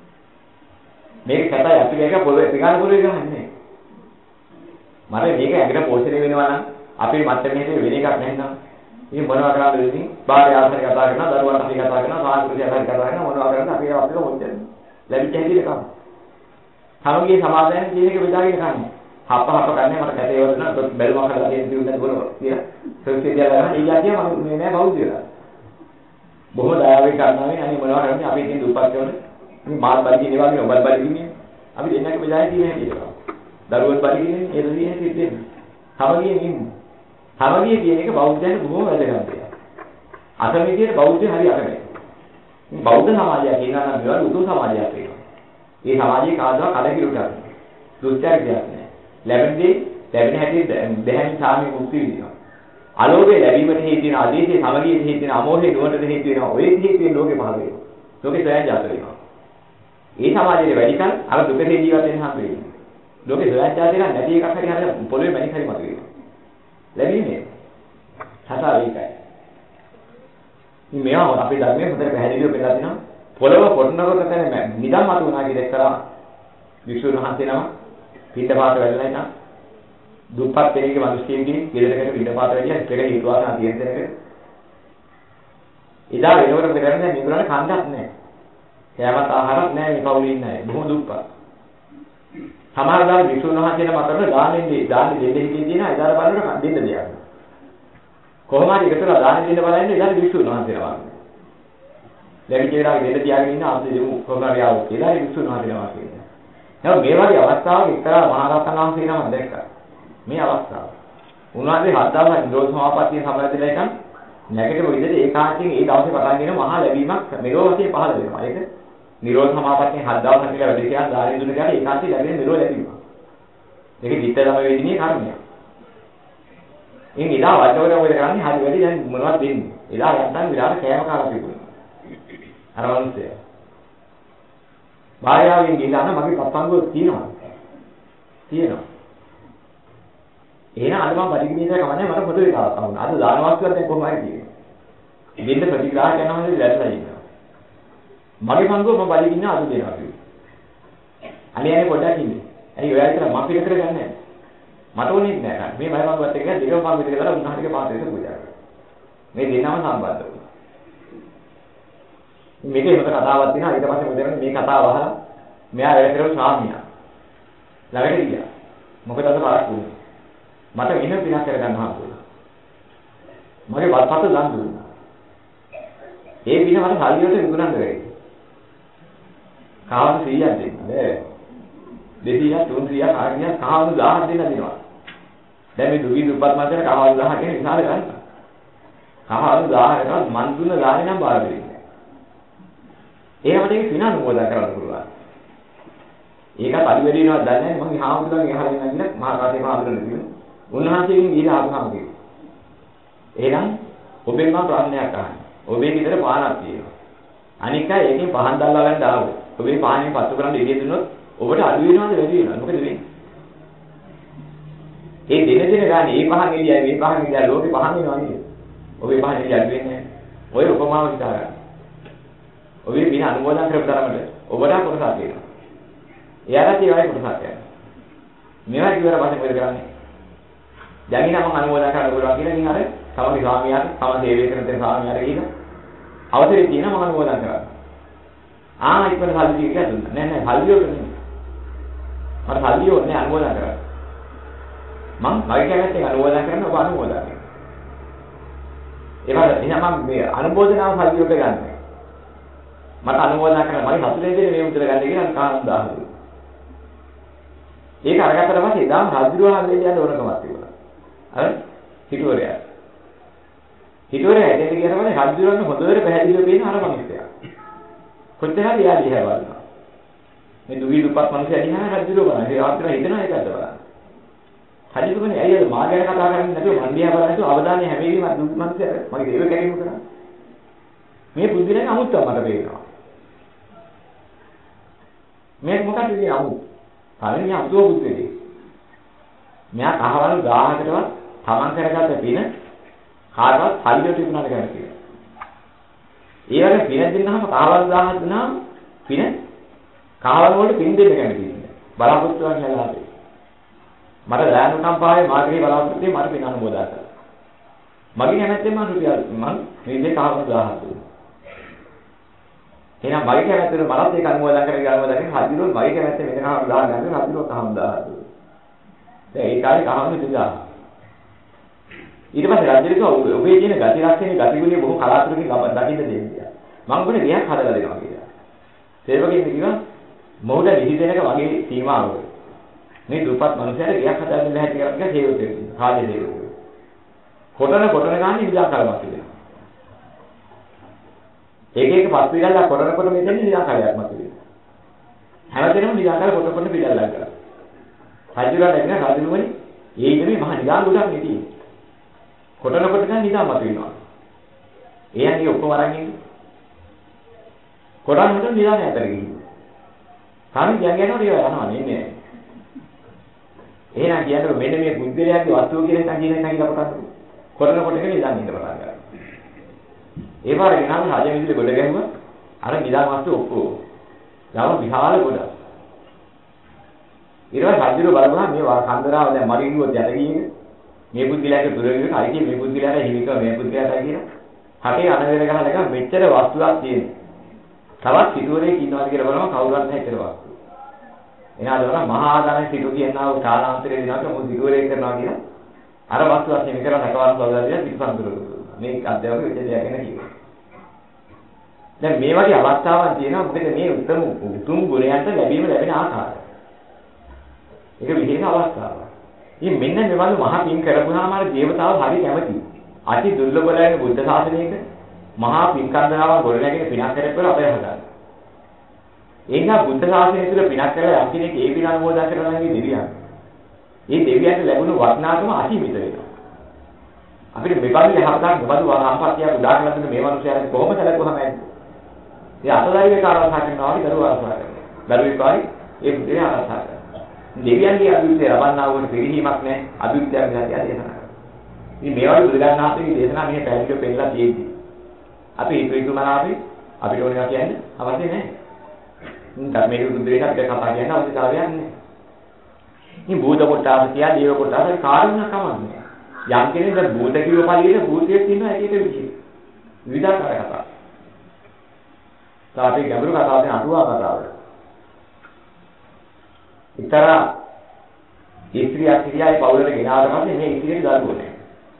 මේක කතා යටි එක පොළොවේ පිගාන පොළොවේ ගහන්නේ. මම මේක ඇඟට පෝෂණය වෙනවා නම් අපේ මත්තමේ වෙන එකක් නැන්නම්. ඉතින් මොනවා කරාද ඉතින් බාහිර ආසන කතා කරනවා, දරුවන්ට අපි කතා කරනවා, සාංස්කෘතික ආසන කතා කරනවා මොනවා කරන්නේ අපි අපිට මොකද ලැබිච්ච හැටියට කම. සමගිය සමාදානයේ කියන එක බෙදාගෙන කන්නේ. හප්ප කන්නේ මට කැටේ වදිනවා තොත් බැලුමක් හදලා තියෙන දියුණුවක් බලනවා කියලා. සෝසියල් දාලා ඒ જાතිය මම මේ නෑ බෞද්ධයලා. බොහෝ දයාවෙන් කරනවා අනේ මොනවා කරන්නේ අපි ඉතින් දුප්පත් වල මේ මාත් බඩගින්නේ වගේ ඔබත් බඩගින්නේ අපි දෙන්නක බෙදාගෙන තියෙන හැටියට. දරුවෝ බඩගින්නේ ඒ දෙවියන් හිටින්නේ. සමගියෙන් ඉන්නේ. සමගිය කියන එක බෞද්ධයන්ට බොහොම වැදගත් දෙයක්. අසමගියට බෞද්ධය හරි අකමැති. මේ බෞද්ධ සමාජය කියනවා නම් මේවා උතුම් සමාජයක් වෙනවා. මේ සමාජයේ කාදවා කලකිරුට ගන්න. දුස්චරිතයක් නෑ. ලැබෙන හැටි දෙහැමි සාමි මුක්ති විදිනවා. අලෝභය ලැබීමට හේතු වෙන ආදේශයේ සමගියේ හේතු වෙන අමෝහයේ නුවණට හේතු වෙනවා. ඔය හේතු වෙන ලෝකේ පහළ වෙනවා. ලෝකේ සෑහෙන ජාත වෙනවා. මේ සමාජයේ වැඩි කල අර දුකේ ජීවත් වෙන හැම වෙලේම. ලෝකේ සෑහෙන ජාත වෙන නැති එකක් හරි හරියට පොළොවේ මැණික් හරි මතුවෙනවා. ලැබීමේ හතර ඒකයි. මේවා අපේ ධර්මයේ හොඳට පැහැදිලිව පෙන්නලා තිනවා. පොළොව පොට්ටනකොට තමයි නිදම් මත උනා කියලා එක්තරා වික්ෂුන් වහන්සේ නම පිටපාත වෙලා ඉන්න දුප්පත් කෙනෙක්ගේ මිනිස්සුන්ගේ ගෙදරකට පිටපාත වෙලිය එක හේතුවාසනා තියෙන දෙනක. එදා වෙනකොට කරන්නේ මේගොල්ලන්ට කන්දක් නැහැ. කෑමත් ආහාරත් නැහැ මේ පවුලේ ඉන්න අය. බොහොම දුප්පත්. සමහර දාන වික්ෂුන් වහන්සේ නම අතර දාන්නේ දෙන්න හිතේ තියෙන එදාට බලනකොට දෙන්න දෙයක්. කොහොම හරි එකතර දාන දෙන්න බලන්නේ එදාට වික්ෂුන් වහන්සේ නම. ලැබිච්ච වෙලාවෙ දෙන්න තියාගෙන ඉන්න අපි දෙමු කොහොම හරි ආවොත් කියලා වික්ෂුන් වහන්සේ නම කියන්නේ. නමුත් මේ වගේ අවස්ථාවක එක්තරා මහරහතන් වහන්සේ නමක් දැක්කා. මේ අවස්ථාව. උන්වහන්සේ 7000 නිරෝධ සමාපත්තිය සම්බන්ධලා එකන් නැගිටම විදිහට ඒකාන්තයෙන් ඒ දවසේ පටන් ගෙන මහා ලැබීමක් මෙලොව වශයෙන් පහළ වෙනවා. ඒක නිරෝධ සමාපත්තිය 7000 කියලා වැඩි කියලා ධාරි දුන්න ගානේ ඒකාන්තයෙන් ලැබෙන මෙලොව ලැබීම. ඒක චිත්ත ධම වේදිනිය කර්මයක්. ඉතින් එදා වඩවල ඔය කරන්නේ හරි වැඩි දැන් මොනවද දෙන්නේ? එදා යන්තම් විලාස කෑම කාලා තිබුණා. අර වන්සය. බාහිරයෙන් ගිහලා මගේ පප්පංගුව තියෙනවා. තියෙනවා. එහෙනම් අද මම පරිගිනියද කමන්නේ මට පොදු වෙලාවක් වුණා. අද දාන වස්තුවක් දැන් කොහොම හරි තියෙන්නේ. දෙන්න ප්‍රතිග්‍රහ කරනවා නම් වැරලා ඉන්නවා. මගේ පංගුව මම පරිගින්න අද දෙනවා කිව්වා. අනේ පොඩ්ඩක් ඉන්නේ. ඇයි ඔයා විතර මම පිට කරගන්නේ නැහැ. මට ඕනෙත් නෑ. මේ මගේ පංගුවත් එක්ක දෙකම පංගුව විතර කරලා උන්වහන්සේගේ පාත්‍රයට පූජා කරනවා. මේ දෙන්නම සම්බන්ධ වුණා. මේකේ මත කතාවක් තියෙනවා. ඊට පස්සේ මොකද මේ කතාව අහලා මෙයා වැඩ කරපු ස්වාමියා ළඟට ගියා. මොකද අද පාරක් වුණේ. මට වෙන පිනක් කරගන්න හම්බුණා. මගේ වත්පත් දන් දුන්නා. ඒ පින මට සල්ලි වලට විකුණන්න බැරි. කාවද 100ක් දෙන්න බෑ. 200 300 කාර්යයක් කහවණු 1000ක් දෙන්න දෙනවා. දැන් මේ දුගී දුප්පත් මාතර කහවණු 1000 කියන විශාල ගණනක්. කහවණු 1000කට මන් දුන්න ගානේ නම් බාර දෙන්නේ. ඒකට ඒක විනාඩු මොකද කරන්න පුළුවන්. ඒකත් අඩු වැඩි වෙනවද දන්නේ නැහැ. මම හාමුදුරුවන්ගේ අහලා ඉන්න කියලා මහා කාසේ හාමුදුරුවෝ කිව්වා. උන්වහන්සේගෙන් ගිහිලා ආපුහම කිව්වා. එහෙනම් ඔබෙන් මම ප්‍රශ්නයක් අහන්නේ. ඔබේ ගෙදර පහනක් තියෙනවා. අනික එකකින් පහන් දැල්ලා ගන්න ආවොත් ඔබේ පහනේ පත්තු කරන්න ඉඩ දුන්නොත් ඔබට අඩු වෙනවද වැඩි වෙනවද? මොකද වෙන්නේ? ඒ දින දින ගන්න මේ පහන් එළියයි මේ පහන් එළියයි ලෝකේ පහන් වෙනවා නේද? ඔබේ පහන් එළිය අඩු වෙන්නේ නැහැ. ඔය උපමාව හිතා ගන්න. ඔබේ පින අනුමෝදන් කරපු තරමට ඔබට කොටසක් තියෙනවා. එයාට ඒ වගේ කොටසක් යනවා. මේවා ඉවර පස්සේ මොකද කරන්නේ? දැන් ඉතින් මම අනුමෝදන් කරන්න පුළුවන් කියලා ඉතින් අර තමගේ ස්වාමියාට තම සේවය කරන තේ ස්වාමියාට කියන අවසරය තියෙනවා මම අනුමෝදන් කරා. ඉක්මන සල්ලි කියලා දුන්නා. නෑ සල්ලි වල නෙමෙයි. මට සල්ලි ඕනේ අනුමෝදන් කරා. මම මගේ කැමැත්තෙන් අනුමෝදන් කරන ඔබ අනුමෝදන් කරනවා. එහෙනම් මම මේ අනුමෝදනාව සල්ලි වලට ගන්නෑ. මට අනුමෝදන් කරන මගේ හතුලේ දෙන මේ උත්තර ගන්න කියලා කාරණා දානවා. ඒක අරගත්තට පස්සේ එදාම රජුරවහන් දෙන්න යන්න ඕනකමක් තිබුණා. අර හිතුවරයා. හිතුවරයා ඇදෙන්න කියනවනේ රජුරවන්න හොඳට පැහැදිලිව පේන අර මිනිස්සයා. කොච්චර හරි යා දිහා බලනවා. මේ දුගී දුප්පත් මිනිස්සයා දිහා රජුරව බලනවා. ඒ ආත්‍ර හිතනවා ඒකද බලන්න. රජුරවනේ අයියෝ මා ගැන කතා කරන්නේ නැතුව මන් දිහා බලනකොට අවධානය හැමෙලෙම දුක් මිනිස්සයා මගේ දේව කැරීම කරා. මේ බුද්ධිලෙන් අමුත්තක් මට පේනවා. මේක මොකක්ද කියන්නේ අමුත්? කලින් අමුතුව බුද්ධිලේ. මෙයා කහවණු 1000කටවත් තමන් කරගත්ත පින කාටවත් හරියට තිබුණාද කියලා කියනවා. ඒ වගේ පින දෙන්නාම කහවණු 1000ක් දුන්නාම පින කහවණු වලට පින් දෙන්න කැමති ඉන්නේ. බලාපොරොත්තු වෙන හැලාවේ. මට දාන කම්පාවේ මාගේ බලාපොරොත්තු මට පින අනුමෝදන් කරා. මගේ කැමැත්තෙන් මම රුපියල් මම මේ කහවණු 1000ක් දුන්නා. එහෙනම් මගේ කැමැත්තෙන් මලත් ඒක අනුමෝදන් කරගෙන හදිරුවෝ මගේ කැමැත්තෙන් මෙතන කහවණු 1000 ගන්න හදිරුවෝ කහවණු 1000 දුන්නා. දැන් ඒ කාලේ කහවණු 2000. ඊට පස්සේ රජුගේ ඔබේ තියෙන ගති ලක්ෂණේ ගතිගුණේ බොහෝ කලාතුරකින් දකින්න දෙන්නේ. මම උඹට ගියක් හදලා දෙනවා කියලා. සේවකෙන් කිව්වා මොහොත නිහිතනක වගේ සීමාවක. මේ දුප්පත් මිනිහට ගියක් හදලා දෙන්න හැටි කරලා සේවකෙක්. කාලේ සේවකෙක්. කොටන ගානේ විදා කරවක් කියලා. එක පස් පිටල්ලා කොටනකොට මෙතන විදා කරයක් මත වෙනවා. හැමදේම විදා කර කොට පිටල්ලා කරා. රජුලා දැක්ක රජුමනි ඒ ඉන්නේ මහා නිදාන් ගොඩක් නෙතියි. කොටනකොට නම් නිදාමත් වෙනවා. එයන්ගේ ඔක්කොම අරන් ඉන්නේ. කොටනකොට නිදාම ඇතර ගිහින්. සාමි කියනකොට ඒවා යනවා නෙන්නේ. එහෙනම් කියන්නේ මෙන්න මේ බුද්ධලයාගේ වස්තුව කියන එක කියන එක කියලා කොටනකොට ඒක නිදාන් ඉන්න පටන් ගන්නවා. ඒ පාරේ ගෙනාම රජ මිදුලේ ගොඩ ගැහුවා. අර නිදාන් වස්තු ඔක්කොම. ගම විශාල ගොඩක්. ඊළඟ රජුර බලනවා මේ කන්දරාව දැන් මරින්නුවත් යට ගියේ මේ බුද්ධිලයාගේ දුරගෙන අයිති මේ බුද්ධිලයාට හිමික මේ බුද්ධිලයාට කියන හටේ අනවැර ගහලා එක මෙච්චර වස්තුවක් තියෙනවා. තවත් සිටුවරේ ඉන්නවාද කියලා බලනවා කවුරුත් නැහැ කියලා වස්තු. එනවාද බලන්න මහා ආදාන සිටු කියනවා කාලාන්තරේ දිනකට මොකද සිටුවරේ කරනවා කියලා අර වස්තුවක් හිමි කරලා නැකවන්න සවදා දින පිටසන්තුරු මේ අධ්‍යාපක විද්‍යාලය ගැන කියනවා. දැන් මේ වගේ අවස්ථාවක් තියෙනවා මොකද මේ උතුම් ගුණයන්ට ලැබෙන ආකාරය. ඒක විශේෂ අවස්ථාවක්. ඉතින් මෙන්න මෙවන් මහා පින් කරපුවාම අර දේවතාව හරි කැමතියි. අති දුර්ලභ ලැබෙන බුද්ධ ශාසනයක මහා පින් කන්දරාව ගොඩනැගෙන පිනක් කරපුවා අපේ හදන්න. එනිසා බුද්ධ ශාසනය තුළ පිනක් කරලා යම් කෙනෙක් ඒ පින අනුමෝදන් කරනවා නම් දෙවියන්. ඒ දෙවියන්ට ලැබුණු වටිනාකම අසීමිත වෙනවා. අපිට මෙබඳු යහපතක් මෙබඳු සම්පත්තියක් උදා කරලා දෙන මේ මිනිස්යාට කොහොමද ලැබුවම ඇද්ද? ඒ අතදාරියේ කාරණා කරනවා වගේ දරුවා ආසනා කරනවා. දරුවෙක් වගේ ඒ බුද්ධිය ආරක්ෂා කරනවා. දෙවියන්ගේ අභිවෘද්ධිය ලබන්නා වූ පිළිහිමක් නැහැ අභිවෘද්ධියක් නැහැ කියලා දේශනා කරනවා. ඉතින් මේ වගේ බුදුගණනාථගේ දේශනා මෙහෙ පැහැදිලිව පෙන්නලා තියෙද්දි අපි හිතුවමනාපේ අපිට ඕනවා කියන්නේ අවශ්‍ය නැහැ. ධර්මයේ බුදුරේකට අපිට කතා කියන්න අවශ්‍යතාවයක් නැහැ. ඉතින් භූත කොටස කියා දේව කොටස කාරණා කමන්නේ. යම් කෙනෙක් දැන් භූත කිව්ව පළියේ භූතයෙක් ඉන්නවා ඒක විදිහට. විවිධාකාර කතා. තාපේ ගැඹුරු කතාවක් අටුවා කතාවක්. ඉතර ඉස්ත්‍රියයි පවුලට ගෙනාවට පස්සේ මේ ඉස්ත්‍රියට දරුවෝ නැහැ.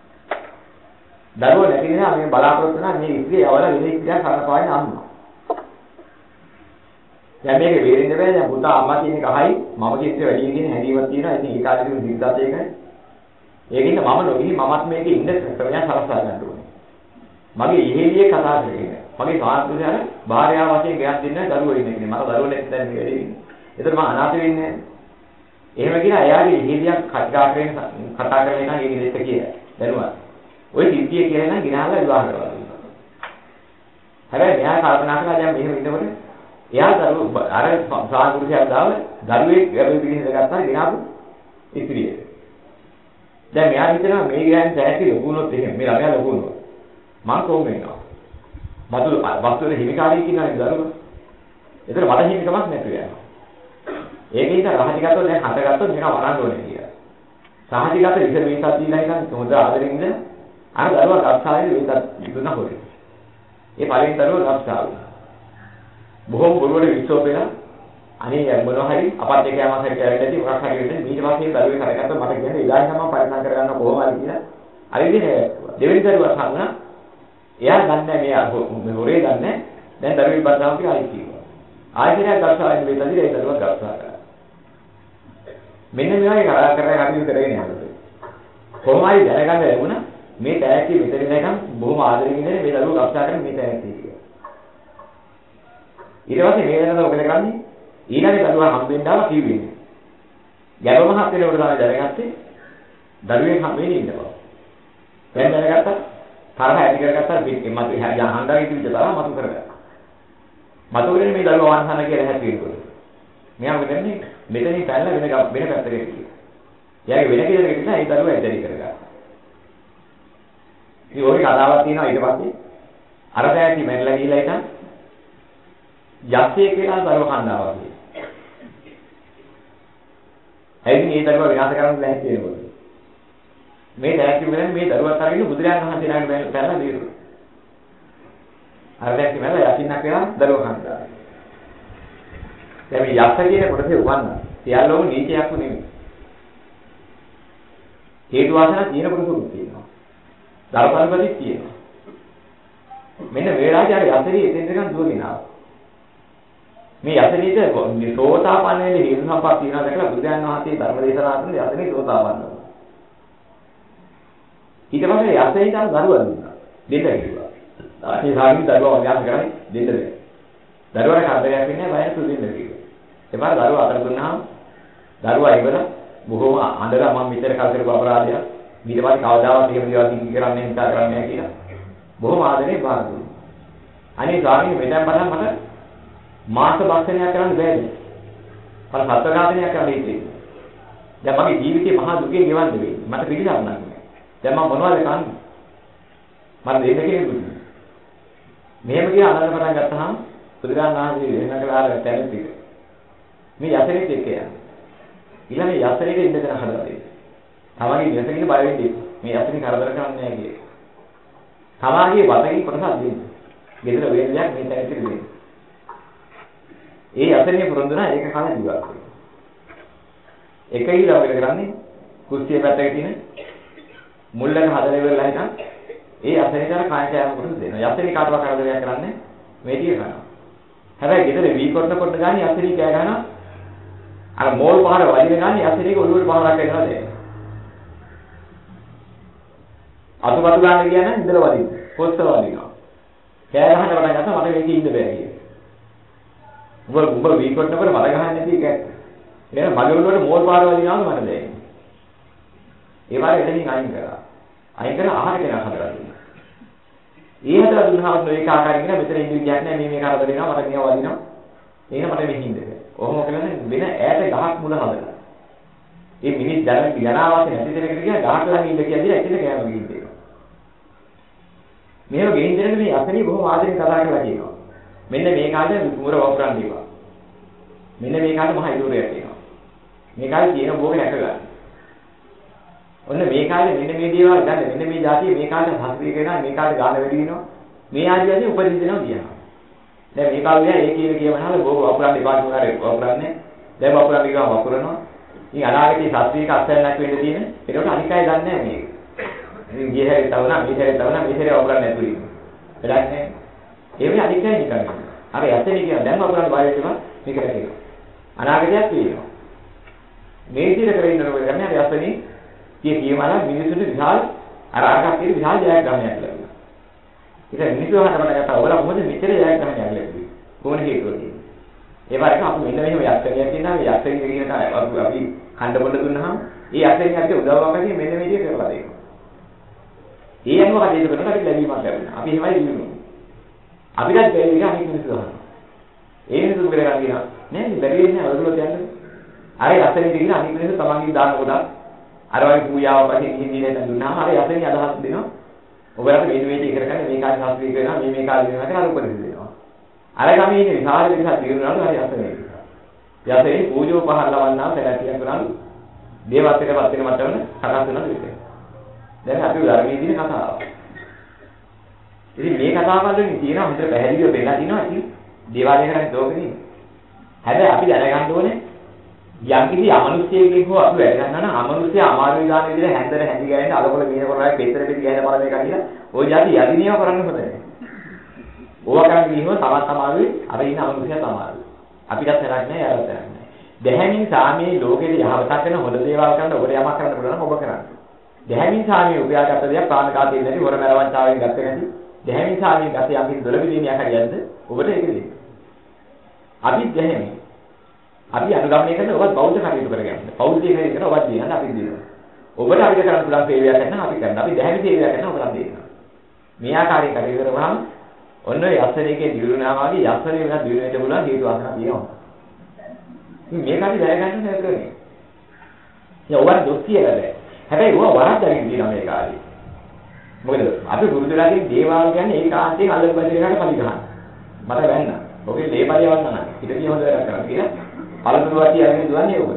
දරුවෝ නැති නිසා මේ බලාපොරොත්තු වෙනා මේ ඉස්ත්‍රිය අවල වෙන ඉස්ත්‍රියක් කරපාගෙන අම්මා. දැන් මේක වේරෙන්න බෑ. දැන් පුතා අම්මා කියන එක අහයි මම කියන එක වැඩි කියන හැඟීමක් තියෙනවා. ඉතින් ඒ කාලේ තිබුණු සිද්ධාර්ථ ඒකයි. ඒකින්ද මම නොගිහි මමත් මේකේ ඉන්න ක්‍රමයක් සලස්වා ගන්න ඕනේ. මගේ ඉහෙලියේ කතා කරගෙන. මගේ සාන්තුසයන භාර්යාව වශයෙන් ගයක් දෙන්න දරුවෝ ඉන්නේ කියන්නේ. මට දරුවෝ නැති දැන් මේ වැඩේ ඉන්නේ. ඒතර මම අනාථ වෙන්නේ නැහැ. එහෙම කියලා එයාගේ ඉහෙලියක් කතා කරගෙන එක ඒකේ දෙත්ත කියලා. දැනුවා. ওই සිද්ධිය කියලා නම් ගිනහලා විවාහ කරලා දුන්නා. හැබැයි මෙයා කල්පනා කරලා දැන් මෙහෙම ඉන්නකොට එයා දරුවෝ අර සාන්තුසයන් දාව දරුවෙක් ගැබේ පිළිහිඳ ගත්තා ගෙනාවු ඉතිරියට. දැන් මෙයා හිතනවා මේ ගෑන් සෑහි ලොකුනොත් එහෙම මේ ළමයා ලොකුනොත් මම කොහොම වෙනවා. මතු වස්තුවේ හිමිකාරී කියනනේ දරුවෝ. ඒතර මට හිමිකමක් නැතු වෙනවා. ඒකේ ඉතින් රහසිගතව දැන් හටගත්තොත් මේක වරන්න ඕනේ කියලා. සාහසිගත විස මේසක් දීලා ඉතින් හොඳ ආදරෙන් ඉඳලා අර දරුවා ගස්සාවේ මේසක් දුන්නා හොරේ. ඒ පළවෙනි දරුවා ගස්සාවේ. බොහොම බොරුවට විශ්වාසයෙන් අනේ මොනවා හරි අපත් එක යමක් හරි කරලා ඉතින් මොකක් හරි වෙන්නේ ඊට පස්සේ දරුවේ කරගත්ත මට කියන්නේ ඉදාන් තමයි පරිසම් කරගන්න කොහොම හරි කියලා. අර ඉතින් දෙවෙනි දරුවා සංගනා එයා දන්නේ මේ හොරේ දන්නේ දැන් දරුවේ බද්දාම කියලා ආයි කිව්වා. ආයෙත් ගස්සාවෙන් මේසදී ඒ දරුවා ගස්සා කරා. මෙන්න මේ වගේ කරලා කටයුතු කරගෙන යනවා. කොහොම හරි දැනගන්න ලැබුණා මේ තෑග්ගි මෙතන ඉඳන් බොහොම ආදරෙන් ඉඳලා මේ දරුවෝ ගස්සා කරන මේ තෑග්ගි කියලා. ඊට පස්සේ මේ වෙනද ඔබ කරන්නේ ඊළඟ දරුවා හම්බෙන්න ආවා කිව්වේ. ගැබ මහත් වෙනකොට තමයි දැනගත්තේ දරුවෙක් හම්බෙන්නේ ඉන්නවා. දැන් දැනගත්තා තරහ ඇති කරගත්තා මත යහන්දාගේ තිබිච්ච තරහ මතු කරගත්තා. මතු කරගෙන මේ දරුවා වන්හන කියලා හැප්පෙනකොට. මෙයා මොකද කරන්නේ? මෙතනින් පැනලා වෙන පැත්තකට ගියා. එයාගේ වෙන කෙනෙක් නිසා ඒ දරුවා ඇදලි කරගත්තා. ඉතින් ඔය කතාවක් තියෙනවා ඊට පස්සේ අර පැයටි මැරිලා ගිහිල්ලා ඉතින් යක්ෂයෙක් කියලා දරුවා කන්නාවා කියලා. ඇයිද මේ දරුවා විනාශ කරන්න ලැහැත් වෙනකොට. මේ දැක්කේ වෙනන්නේ මේ දරුවත් අරගෙන බුදුරජාණන් වහන්සේ ළඟට පැනලා දීරුවා. අර දැක්කේ මම යකින්නක් වෙලා දරුවා කන්නා. දැන් මේ යක්ෂ කියන කොටසේ උගන්නා. සියල්ලම නීචයක් නෙමෙයි. හේතු වාසනා තියෙන කොටසක් තියෙනවා. ධර්මපරිපතික් තියෙනවා. මෙන්න වේලාවේ අර යසරී එතෙන් දෙකන් දුවගෙන ආවා. මේ යසරීට සෝතාපන්න වෙන්න හේතු සම්පත් තියෙනවා දැකලා බුදුන් වහන්සේ ධර්ම දේශනා කරන යසරී සෝතාපන්න වුණා. ඊට පස්සේ යසරීට දරුවා දුන්නා. දෙන්න කිව්වා. ආයේ සාමි දරුවා ව්‍යාස කරන්නේ දෙන්න දෙන්න. දරුවාට කරදරයක් වෙන්නේ නැහැ බයන සුදින්න කිව්වා. එපාර දරුවා අතර දුන්නාම දරුවා ඉවර බොහොම අඬලා මම මෙතන කල් කරපු අපරාධයක් ඊට පස්සේ කවදාවත් එහෙම දේවල් කිසි කරන්නේ හිතා කරන්නේ නැහැ කියලා බොහොම ආදරේ බාර දුන්නා. අනේ ස්වාමීන් මෙතෙන් පටන් මට මාස භක්ෂණයක් කරන්න බැහැ. මම සත්ව ඝාතනයක් කරන්න ඉන්නේ. දැන් මගේ ජීවිතේ මහා දුකේ ගෙවන්න වෙයි. මට පිළිසක් නැහැ. දැන් මම මොනවද කරන්නේ? මට දෙන්න කෙනෙකුට. මෙහෙම කියලා අනන්න පටන් ගත්තාම බුදුරජාණන් වහන්සේ වෙන කලාර තැනෙත් මේ යසරෙත් එක්ක යනවා. ඊළඟ යසරෙට ඉඳගෙන හදලා දෙන්න. තමන්ගේ යසරින් බය වෙන්නේ. මේ යසරින් කරදර කරන්නේ නැහැ කියේ. තමාගේ වතකින් කොටසක් දෙන්න. ගෙදර වේදයක් මේ තැනට දෙන්න. ඒ යසරින් පුරුදුනා ඒක කන ජීවත් වෙනවා. එක ඊළඟ වෙල කරන්නේ කුස්සිය පැත්තක තියෙන මුල්ලක හදලා ඉවරලා හිටන් ඒ යසරින්ට කායචාරම් කොටස දෙනවා. යසරින් කාටවත් කරදරයක් කරන්නේ මේ ටික කරනවා. හැබැයි ගෙදර වී කොට ගානේ යසරින් කෑ ගන්නවා. අර මෝල් පහර වදින ගානේ යසරින්ක ඔළුවට පහරක් කරනවා දැන්. අතුපතු ගන්න කියන්නේ ඉඳලා වදින්න. පොස්තල වදිනවා. කෑ ගහන්න පටන් ගත්තා මට මේකේ ඉන්න බෑ කියලා. උඹ වී කොටනකොට මට ගහන්න නැති එක. එහෙනම් මගේ ඔළුවට මෝල් පහර වදිනවද මට දැනෙන්නේ. ඒ වගේ එතනින් අයින් කරා. අයින් කරලා ආහාර කෙනා හදලා දුන්නා. ඒ හදලා දුන්නාම මේක ආකාරයෙන් කියන මෙතන ඉඳි ගියක් නැහැ මේ කරදර වෙනවා මට මේවා වදිනවා. එහෙනම් මට මේ හින්දද. ඔහොම කරන්නේ වෙන ඈත ගහක් මුල හදලා. මේ මිනිස් ජනාවාසය නැති දෙයකට කියන ගහක් ළඟ ඉඳ කියලා එතන ගෑම ගිහින්. මේව ගෙයින් දෙන්නේ මේ අසනී බොහොම ආදරෙන් කතා කරලා කියනවා. මෙන්න මේ කාලේ කුමර වපුරන් දීවා. මෙන්න මේ කාලේ මහ ඉදෝරයක් තියෙනවා. මේ කාලේ තියෙන භෝග නැක ගන්න. ඔන්න මේ කාලේ මෙන්න මේ දේවල් ගන්න මෙන්න මේ જાතිය මේ කාලේ හස්ත්‍රී කරනවා මේ කාලේ ගාන වැඩි වෙනවා. මේ ආදිවාසී උපරිම දෙනවා කියනවා. දැන් මේ කාලේ ඒ කියනහල භෝග වපුරන් දෙපා තුනරේ වපුරන්නේ. දැන් වපුරන් දිගම වපුරනවා. ඉතින් අනාගතේ ශාස්ත්‍රීය අත්යන්නක් වෙන්න තියෙන. ඒකට අනික් අය දන්නේ නැහැ මේක. ඉතින් ගිය හැරේ තවනා මේ හැරේ තවනා මේ හැරේ වපුරන්නේ නැතුව ඉන්නේ. වැඩක් නැහැ. ඒ වෙන්නේ අනික් අය නිකන්. අර යතේ කියන දැන් වපුරන්න බය වෙනවා. මේක රැකෙනවා. අනාගතයක් තියෙනවා. මේ විදිහට කරගෙන යනකොට ගන්නේ හරි අසනේ කියමාන මිනිසුන්ට විශාල අරකට තියෙන විශාල ජයග්‍රහණයක් ලැබුණා. ඒක මිනිස්සු හතරකට ගත්තා. ඔයාලා කොහොමද මෙච්චර ජයග්‍රහණයක් ලැබුවේ? කොහොමද හේතුව තියෙන්නේ? ඒ වගේම අපි මෙන්න මෙහෙම යක්ෂණයක් කියනවා. මේ යක්ෂණික කියන අපි ඛණ්ඩ පොළ දුන්නාම ඒ යක්ෂණිය අපිට උදව්වක් ඇති මෙන්න මේ විදිහට කරලා දෙනවා. ඒ අනුව කටයුතු කරනකොට අපිට ලැබීමක් ලැබෙනවා. අපි එහෙමයි දිනුනේ. අපිටත් බැරි එක අනිත් මිනිස්සු ගන්නවා. ඒ මිනිස්සු කරලා කියනවා නෑ බැරි වෙන්නේ අවුරුද්දක් යන්න. අර යක්ෂණිය කියන අනිත් මිනිස්සු තමන්ගේ දාන කොට අර වගේ පූජාවක් වශයෙන් හින්දිලෙන් දුන්නාම අර යක්ෂණිය අදහස් දෙනවා. ඔබට මේ වේදී කරගන්න මේ කාර්ය ශාස්ත්‍රීය කරනවා මේ කාර්ය වෙනවා කියලා අර උපදෙස් දෙනවා. අර ගමේ ඉන්නේ විශාල පිරිසක් දිනුනාලු හරි යක්ෂණිය. යක්ෂණිය පූජෝ පහර ලවන්නා සැලකියක් කරනලු දේවත්වයටපත් වෙන මට්ටමන සකස් වෙනවා දෙන්නේ. දැන් අපි ධර්මයේ දින කතාව. ඉතින් මේ කතාව වලින් තියෙනවා හොඳට පැහැදිලිව වෙලා තිනවා ඉතින් දේවාලය කරන්නේ දෝකනේ. හැබැයි අපි දැනගන්න ඕනේ යම් කිසි අමනුෂ්‍යයෙක්ගෙන් හෝ අපි වැඩ ගන්නවා නම් අමනුෂ්‍ය අමාරු විදාන විදිහට හැන්දර හැඳි ගෑනේ අලකොල මීන කරලා පෙත්තර පිට ගෑන බලන එක කියලා ඔය જાති යදිනියව කරන්න හොඳ නැහැ. ඕවා කරන්නේ ගිහින් තමත් අමාරුයි අර ඉන්න අමනුෂ්‍යයත් අමාරුයි. අපිටත් තරක් නැහැ යාළුවත් තරක් නැහැ. දැහැමින් සාමයේ ලෝකෙට යහපතක් වෙන හොඳ දේවල් කරන්න ඔබට යමක් කරන්න පුළුවන් නම් ඔබ කරන්න. දැහැමින් සාමයේ උපයාගත දෙයක් ප්‍රාණඝාතයෙන් නැති හොර මරවංචාවෙන් ගත නැති දැහැමින් සාමයේ ගත යම් කිසි දොළපිදීනියක් හරියද්ද ඔබට ඒක දෙන්න. අපි දැහැමින් අපි අනුගමනය කරන ඔබත් බෞද්ධ කටයුතු කරගන්න. පෞද්ගලික කටයුතු කරන ඔබත් දිනන අපි දිනනවා. ඔබට අපිට කරන්න පුළුවන් සේවයක් කරනවා අපි කරනවා. අපි දැහැමි සේවයක් කරනවා ඔබට දෙන්නවා. මේ ආකාරයෙන් කටයුතු කරවහම ඔන්න ඔය යස්සනේකේ දිරුණා වගේ යස්සනේ වෙනත් දිරුණේට පුළුවන් හේතු වාසනා තියෙනවා. ඉතින් මේක අපි දැනගන්න ඕනේ කරන්නේ. ඉතින් ඔබට දොස් කියලා බෑ. හැබැයි ඔය වරද්දාගෙන දිනන මේ කාර්යය. මොකද අපි ගුරුතුලාගේ දේවාල කියන්නේ ඒකාන්තයෙන් අල්ලපු බදිරකට පලි ගන්න. මට වැන්න. ඔකේ ලේපලිය වන්න නැහැ. ඊට හොඳ වැඩක් කරන්න කියලා පළතුරුවාටි අරගෙන දුවන්නේ ඔබ.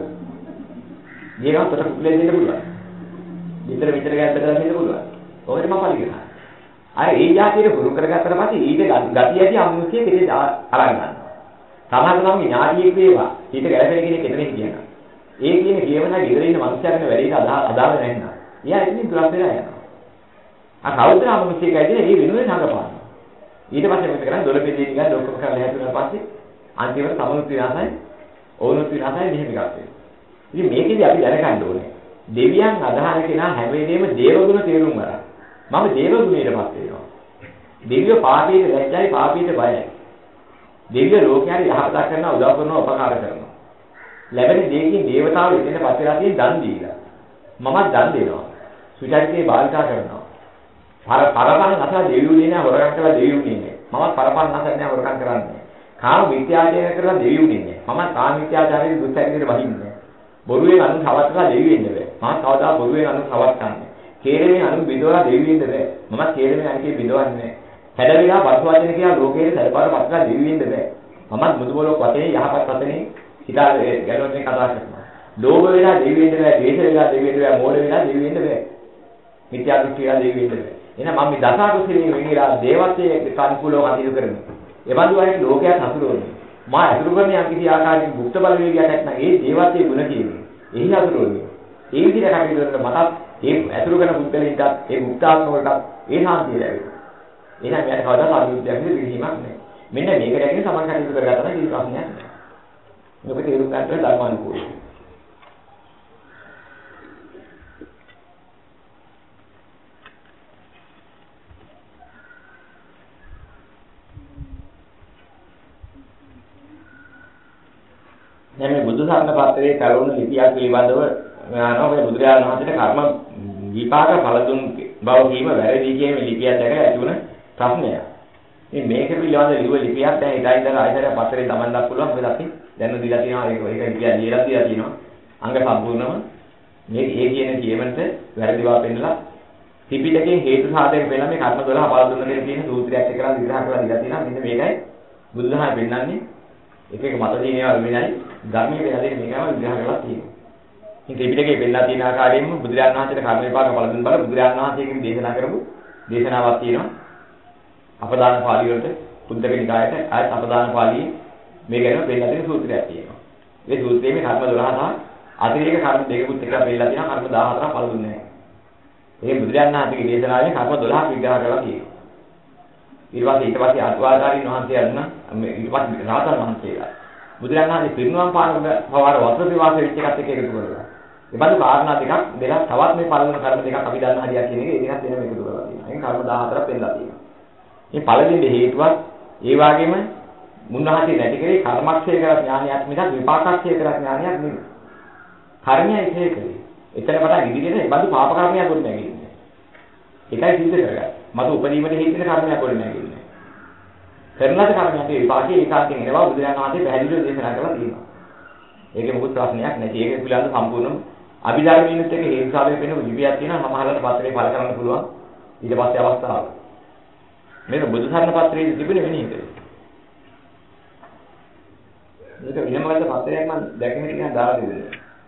ගියනම් තොට කුලේ දෙන්න පුළුවන්. විතර ගැද්ද කරලා දෙන්න පුළුවන්. ඔකට මම පලි ගන්නවා. අර ඒ જાතියේ පුරු කරගත්තට පස්සේ ඊට ගතිය ඇති අමුසිය කෙරේ අරන් ගන්නවා. සමහරවිට නම් ඥාතියෙක් වේවා ඊට ගැලපෙන කෙනෙක් එතන කියනවා. ඒ කියන කියවන ගෙදර ඉන්න මිනිස්සුන්ගේ වැඩේට අදාළ නැහැ නා. එයා ඉතින් දුරස් වෙලා යනවා. අර කවුද අමුසිය කයිද ඒ වෙනුවෙන් හංගපානවා. ඊට පස්සේ මොකද කරන්නේ දොළපෙදී නිකන් ඔක්කොම කරලා හැදුණා පස්සේ අන්තිමට සමුනුත් විනාශයි ඕනුත් විනාශයි මෙහෙම එකක් වෙනවා. ඉතින් මේකෙදි අපි දැනගන්න ඕනේ දෙවියන් අදහන කෙනා හැම වෙලේම දේවගුණ තේරුම් ගන්න. මම දේවගුණයටපත් වෙනවා. දෙවියෝ පාපීට ලැජ්ජයි පාපීට බයයි. දෙවියෝ ලෝකයට යහපත කරනවා උදව් කරනවා උපකාර කරනවා. ලැබෙන දෙයකින් දේවතාවෝ ඉතින් පස්සේ තියෙන දන් දීලා. මමත් දන් දෙනවා. සුචරිතේ භාවිතා කරනවා. පරපරණ නැසලා දෙවියෝ දෙන්නේ හොරගම් කරලා දෙවියෝ දෙන්නේ. මමත් පරපරණ නැසලා නෑ හොරගම් කරන්නේ. කාම විත්‍යාචාරය කරලා දෙවියෝ දෙන්නේ. මමත් කාම විත්‍යාචාරයේ දුස්සැරියට වහින්නේ. බොරුවෙන් අනුන් හවත්ලා දෙවියෝ ඉන්නේ බෑ. මම කවදා බොරුවෙන් අනුන් හවත්න්නේ. කේලමෙන් අනුන් බිඳවලා දෙවියෝ ඉන්නේ බෑ. මමත් කේලමෙන් අනිකේ බිඳවන්නේ නෑ. හැඩවිලා පස්වචන කියලා ලෝකයේ සල්පාර පස්ලා දෙවියෝ ඉන්නේ බෑ. මමත් මුදුබලක් වතේ යහපත් වතනේ හිතා ගැලවෙන්නේ කතා කරනවා. ලෝභ වෙලා දෙවියෝ ඉන්නේ බෑ. ද්වේෂ වෙලා දෙවියෝ ඉන්නේ බෑ. මෝඩ වෙලා දෙවියෝ ඉන්නේ බෑ. මිත්‍යා දෘෂ්ටිලා දෙවියෝ ඉන්නේ බෑ. එහෙනම් මම මේ දසකුසලයේ වෙනිලා දේවත්වයේ කන්කුලව කටයුතු කරනවා. ඒ බඳු අය ලෝකයට හසුරුවන්නේ. මා අසුරු කරන යම් කිසි ආකාරයකින් මුක්ත බලවේගයක් නැත්නම් ඒ දේවත්වයේ ගුණ කියන්නේ. එහි හසුරුවන්නේ. ඒ විදිහට කටයුතු කරන මටත් ඒ අසුරු කරන පුද්ගලයන්ටත් ඒ මුක්තාත්ම වලට ඒ සාන්තිය ලැබෙනවා. එහෙනම් මට කවදාවත් අනුද්‍යයක් විදිහීමක් නැහැ. මෙන්න මේක දැක්කේ සමාන කටයුතු කරගත්තා නම් කිසි ප්‍රශ්නයක් නැහැ. මේක තේරුම් ගන්න ධර්මානුකූලයි. දැන් මේ බුදු සරණ පත්‍රයේ කරුණු ලිපියක් පිළිබඳව යනවා මේ බුදුරජාණන් වහන්සේට කර්ම විපාක පළ දුන් බව කීම වැරදි කියන ලිපියක් දැකලා ඇති වුණ ප්‍රශ්නයක්. ඉතින් මේක පිළිබඳව ලියුව ලිපියක් දැන් ඉදා ඉඳලා ආයතන පත්‍රේ තමන්ලක් පුළුවන් මොකද අපි දැන් දීලා තියෙනවා ඒක ලිපියක් ලියලා තියෙනවා. අංග සම්පූර්ණම මේ කියන කියමන්ට වැරදි බව පෙන්නලා ත්‍රිපිටකයේ හේතු සාධක වෙන මේ කර්ම 12 පළ දුන්න දෙන තියෙන සූත්‍රයක් එක්කලා විග්‍රහ කරලා දීලා තියෙනවා. මෙන්න මේකයි බුදුදහම පෙන්නන්නේ. එක මත දිනේවල් වෙනයි ධර්මයේ වෙනදී මේකම විග්‍රහ කරලා තියෙනවා. ඉතින් ත්‍රිපිටකයේ පෙන්නලා තියෙන ආකාරයෙන්ම බුදුරජාණන් වහන්සේට කර්ම විපාක පළ දුන්න බල බුදුරජාණන් වහන්සේගෙන් දේශනා කරපු දේශනාවක් තියෙනවා. අපදාන පාළිය වලට පුද්දක නිකායට ආයත අපදාන පාළියේ මේ ගැන පෙන්නලා තියෙන සූත්‍රයක් තියෙනවා. මේ සූත්‍රයේ මේ කර්ම 12 සහ අතිරේක කර්ම දෙකකුත් එක්කලා පෙන්නලා තියෙනවා කර්ම 14ක් පළ දුන්නේ නැහැ. මේ බුදුරජාණන් වහන්සේගේ දේශනාවේ කර්ම 12ක් විග්‍රහ කරලා තියෙනවා. ඊට පස්සේ අටුවාචාර්යින් වහන්සේ අන්න ඊට පස්සේ රාතන් වහන්සේලා බුදුරජාණන් වහන්සේ පිරිනුවම් පාන පවාර වස්ත්‍ර විවාස වෙච්ච එකත් එක්ක එකතු කරලා. ඒ බඳු කාරණා දෙකක් දෙලා තවත් මේ පළවෙනි කර්ම දෙකක් අපි දන්න හරියක් කියන එක ඒකත් වෙනම එකතු කරලා තියෙනවා. එහෙනම් කර්ම 14ක් පෙන්නලා තියෙනවා. මේ පළවෙනි හේතුවක් ඒ වගේම මුන්නහසේ නැති කරේ කර්මක්ෂය කර ඥානයක් මිසක් විපාකක්ෂය කර ඥානයක් නෙවෙයි. කර්මයයි හේකලේ. එතන පටන් ඉදිරියට ඒ බඳු පාප කර්මයක් ගොඩ නැගෙන්නේ. ඒකයි සිද්ධ කරගන්න. මතු උපදීමට හේතු වෙන කර්මයක් ගොඩ නැගෙන්නේ. කරනද කර්මයක් විපාකයේ ඒකාන්තයෙන් එනවා බුදුරජාණන් වහන්සේ පැහැදිලිව දේශනා කරලා තියෙනවා. ඒකේ මොකුත් ප්‍රශ්නයක් නැති. ඒක පිළිබඳව සම්පූර්ණ අභිධර්මීනුත් එක හේතු සාධක වෙන විවිධයක් තියෙනවා. මමහලට පත්‍රේ පළ කරන්න පුළුවන්. ඊට පස්සේ අවස්ථාව. මේක බුදුසරණ පත්‍රයේ තිබෙන වෙන එක. මේක විනමගත පත්‍රයක් මම දැකගෙන ඉන්න දාලා දෙන්නේ.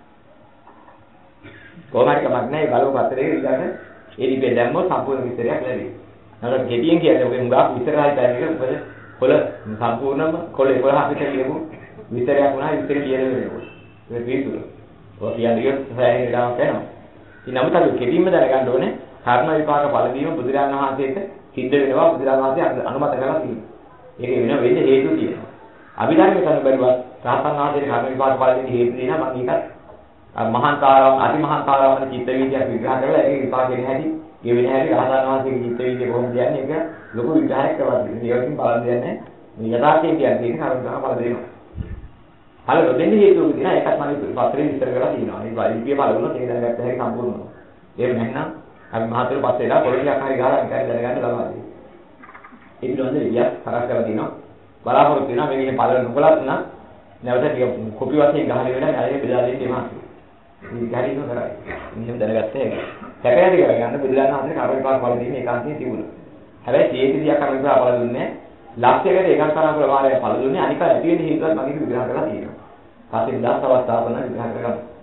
කොහොමද කමක් නැහැ බලව පත්‍රයේ ඊළඟ ඒ ලිපිය දැම්මොත් සම්පූර්ණ විස්තරයක් ලැබෙයි. නැත්නම් ගෙඩියෙන් කියන්නේ ඔගේ මුගා විස්තරයි දැනෙක උපද කොළ සම්පූර්ණම කොළ 11 විතර කියමු විස්තරයක් වුණා විස්තර කියලා වෙනවා. ඒක පිළිතුර. ඔය කියන්නේ සෑහෙන ගාමක් යනවා. ඉතින් නමුත් අපි ගෙඩින්ම දැනගන්න ඕනේ කර්ම විපාක ඵල දීම බුදුරජාණන් වහන්සේට සිද්ධ වෙනවා බුදුරජාණන් වහන්සේ අනුමත කරලා තියෙනවා. ඒක වෙන වෙන්නේ හේතු තියෙනවා. අභිධර්මයේ කරන බැරිවත් රහතන් වහන්සේගේ කර්ම විපාක ඵල දෙන්න හේතු දෙනවා මම ඒකත් මහාන්තාරව අතිමහාන්තාරව වෙන චිත්ත වීදියක් විග්‍රහ කරලා ඒකේ විපාකෙ නැහැටි ඒ වෙන හැටි රහතන් වහන්සේගේ චිත්ත වීදිය කොහොමද යන්නේ ඒක ලොකු විග්‍රහයක් කරලා තියෙනවා. ඒකකින් බලන්න දෙන්නේ මේ යථාර්ථයෙන් කියන්නේ කර්ම විපාක ඵල දෙනවා. ඵල දෙන්නේ හේතු වෙනවා ඒකත් මම පත්‍රේ විස්තර කරලා තියෙනවා. මේ වෛද්‍ය ඵල වුණොත් ඒක දැනගත්ත හැකි සම්පූර්ණව. ඒක නැත්නම් අපි මහතර පස්සේලා පොළොන්නක් හරි ගහලා නිකන් දැනගන්න ළමයි. ඒ පිළිබඳව ඉතිහාස කරස් කරලා තියෙනවා. බලාපොරොත්තු වෙනවා මේකේ ඵල නොකලත් නම් නැවත ටික කොපි වශයෙන් ගහලා වෙලා ආයෙ බෙදලා දෙන්න එනවා. මේ ගැරිනු කරයි. මෙහෙම දැනගත්ත එක. සැකයටි කරගන්න බුදුරජාණන් වහන්සේ කර්ම විපාක ඵල දෙන්නේ ඒකාන්තයෙන් තිබුණා. හැබැයි ජීවිතය කර්ම විපාක ඵල දුන්නේ ලක්ෂයකට ඒකාන්තරව ප්‍රමාණය ඵල දුන්නේ අනික ඇති වෙන හේතුවත් මගේ විග්‍රහ කරලා තියෙනවා. පස්සේ 10 අවස්ථාවක විග්‍රහ කරගන්න.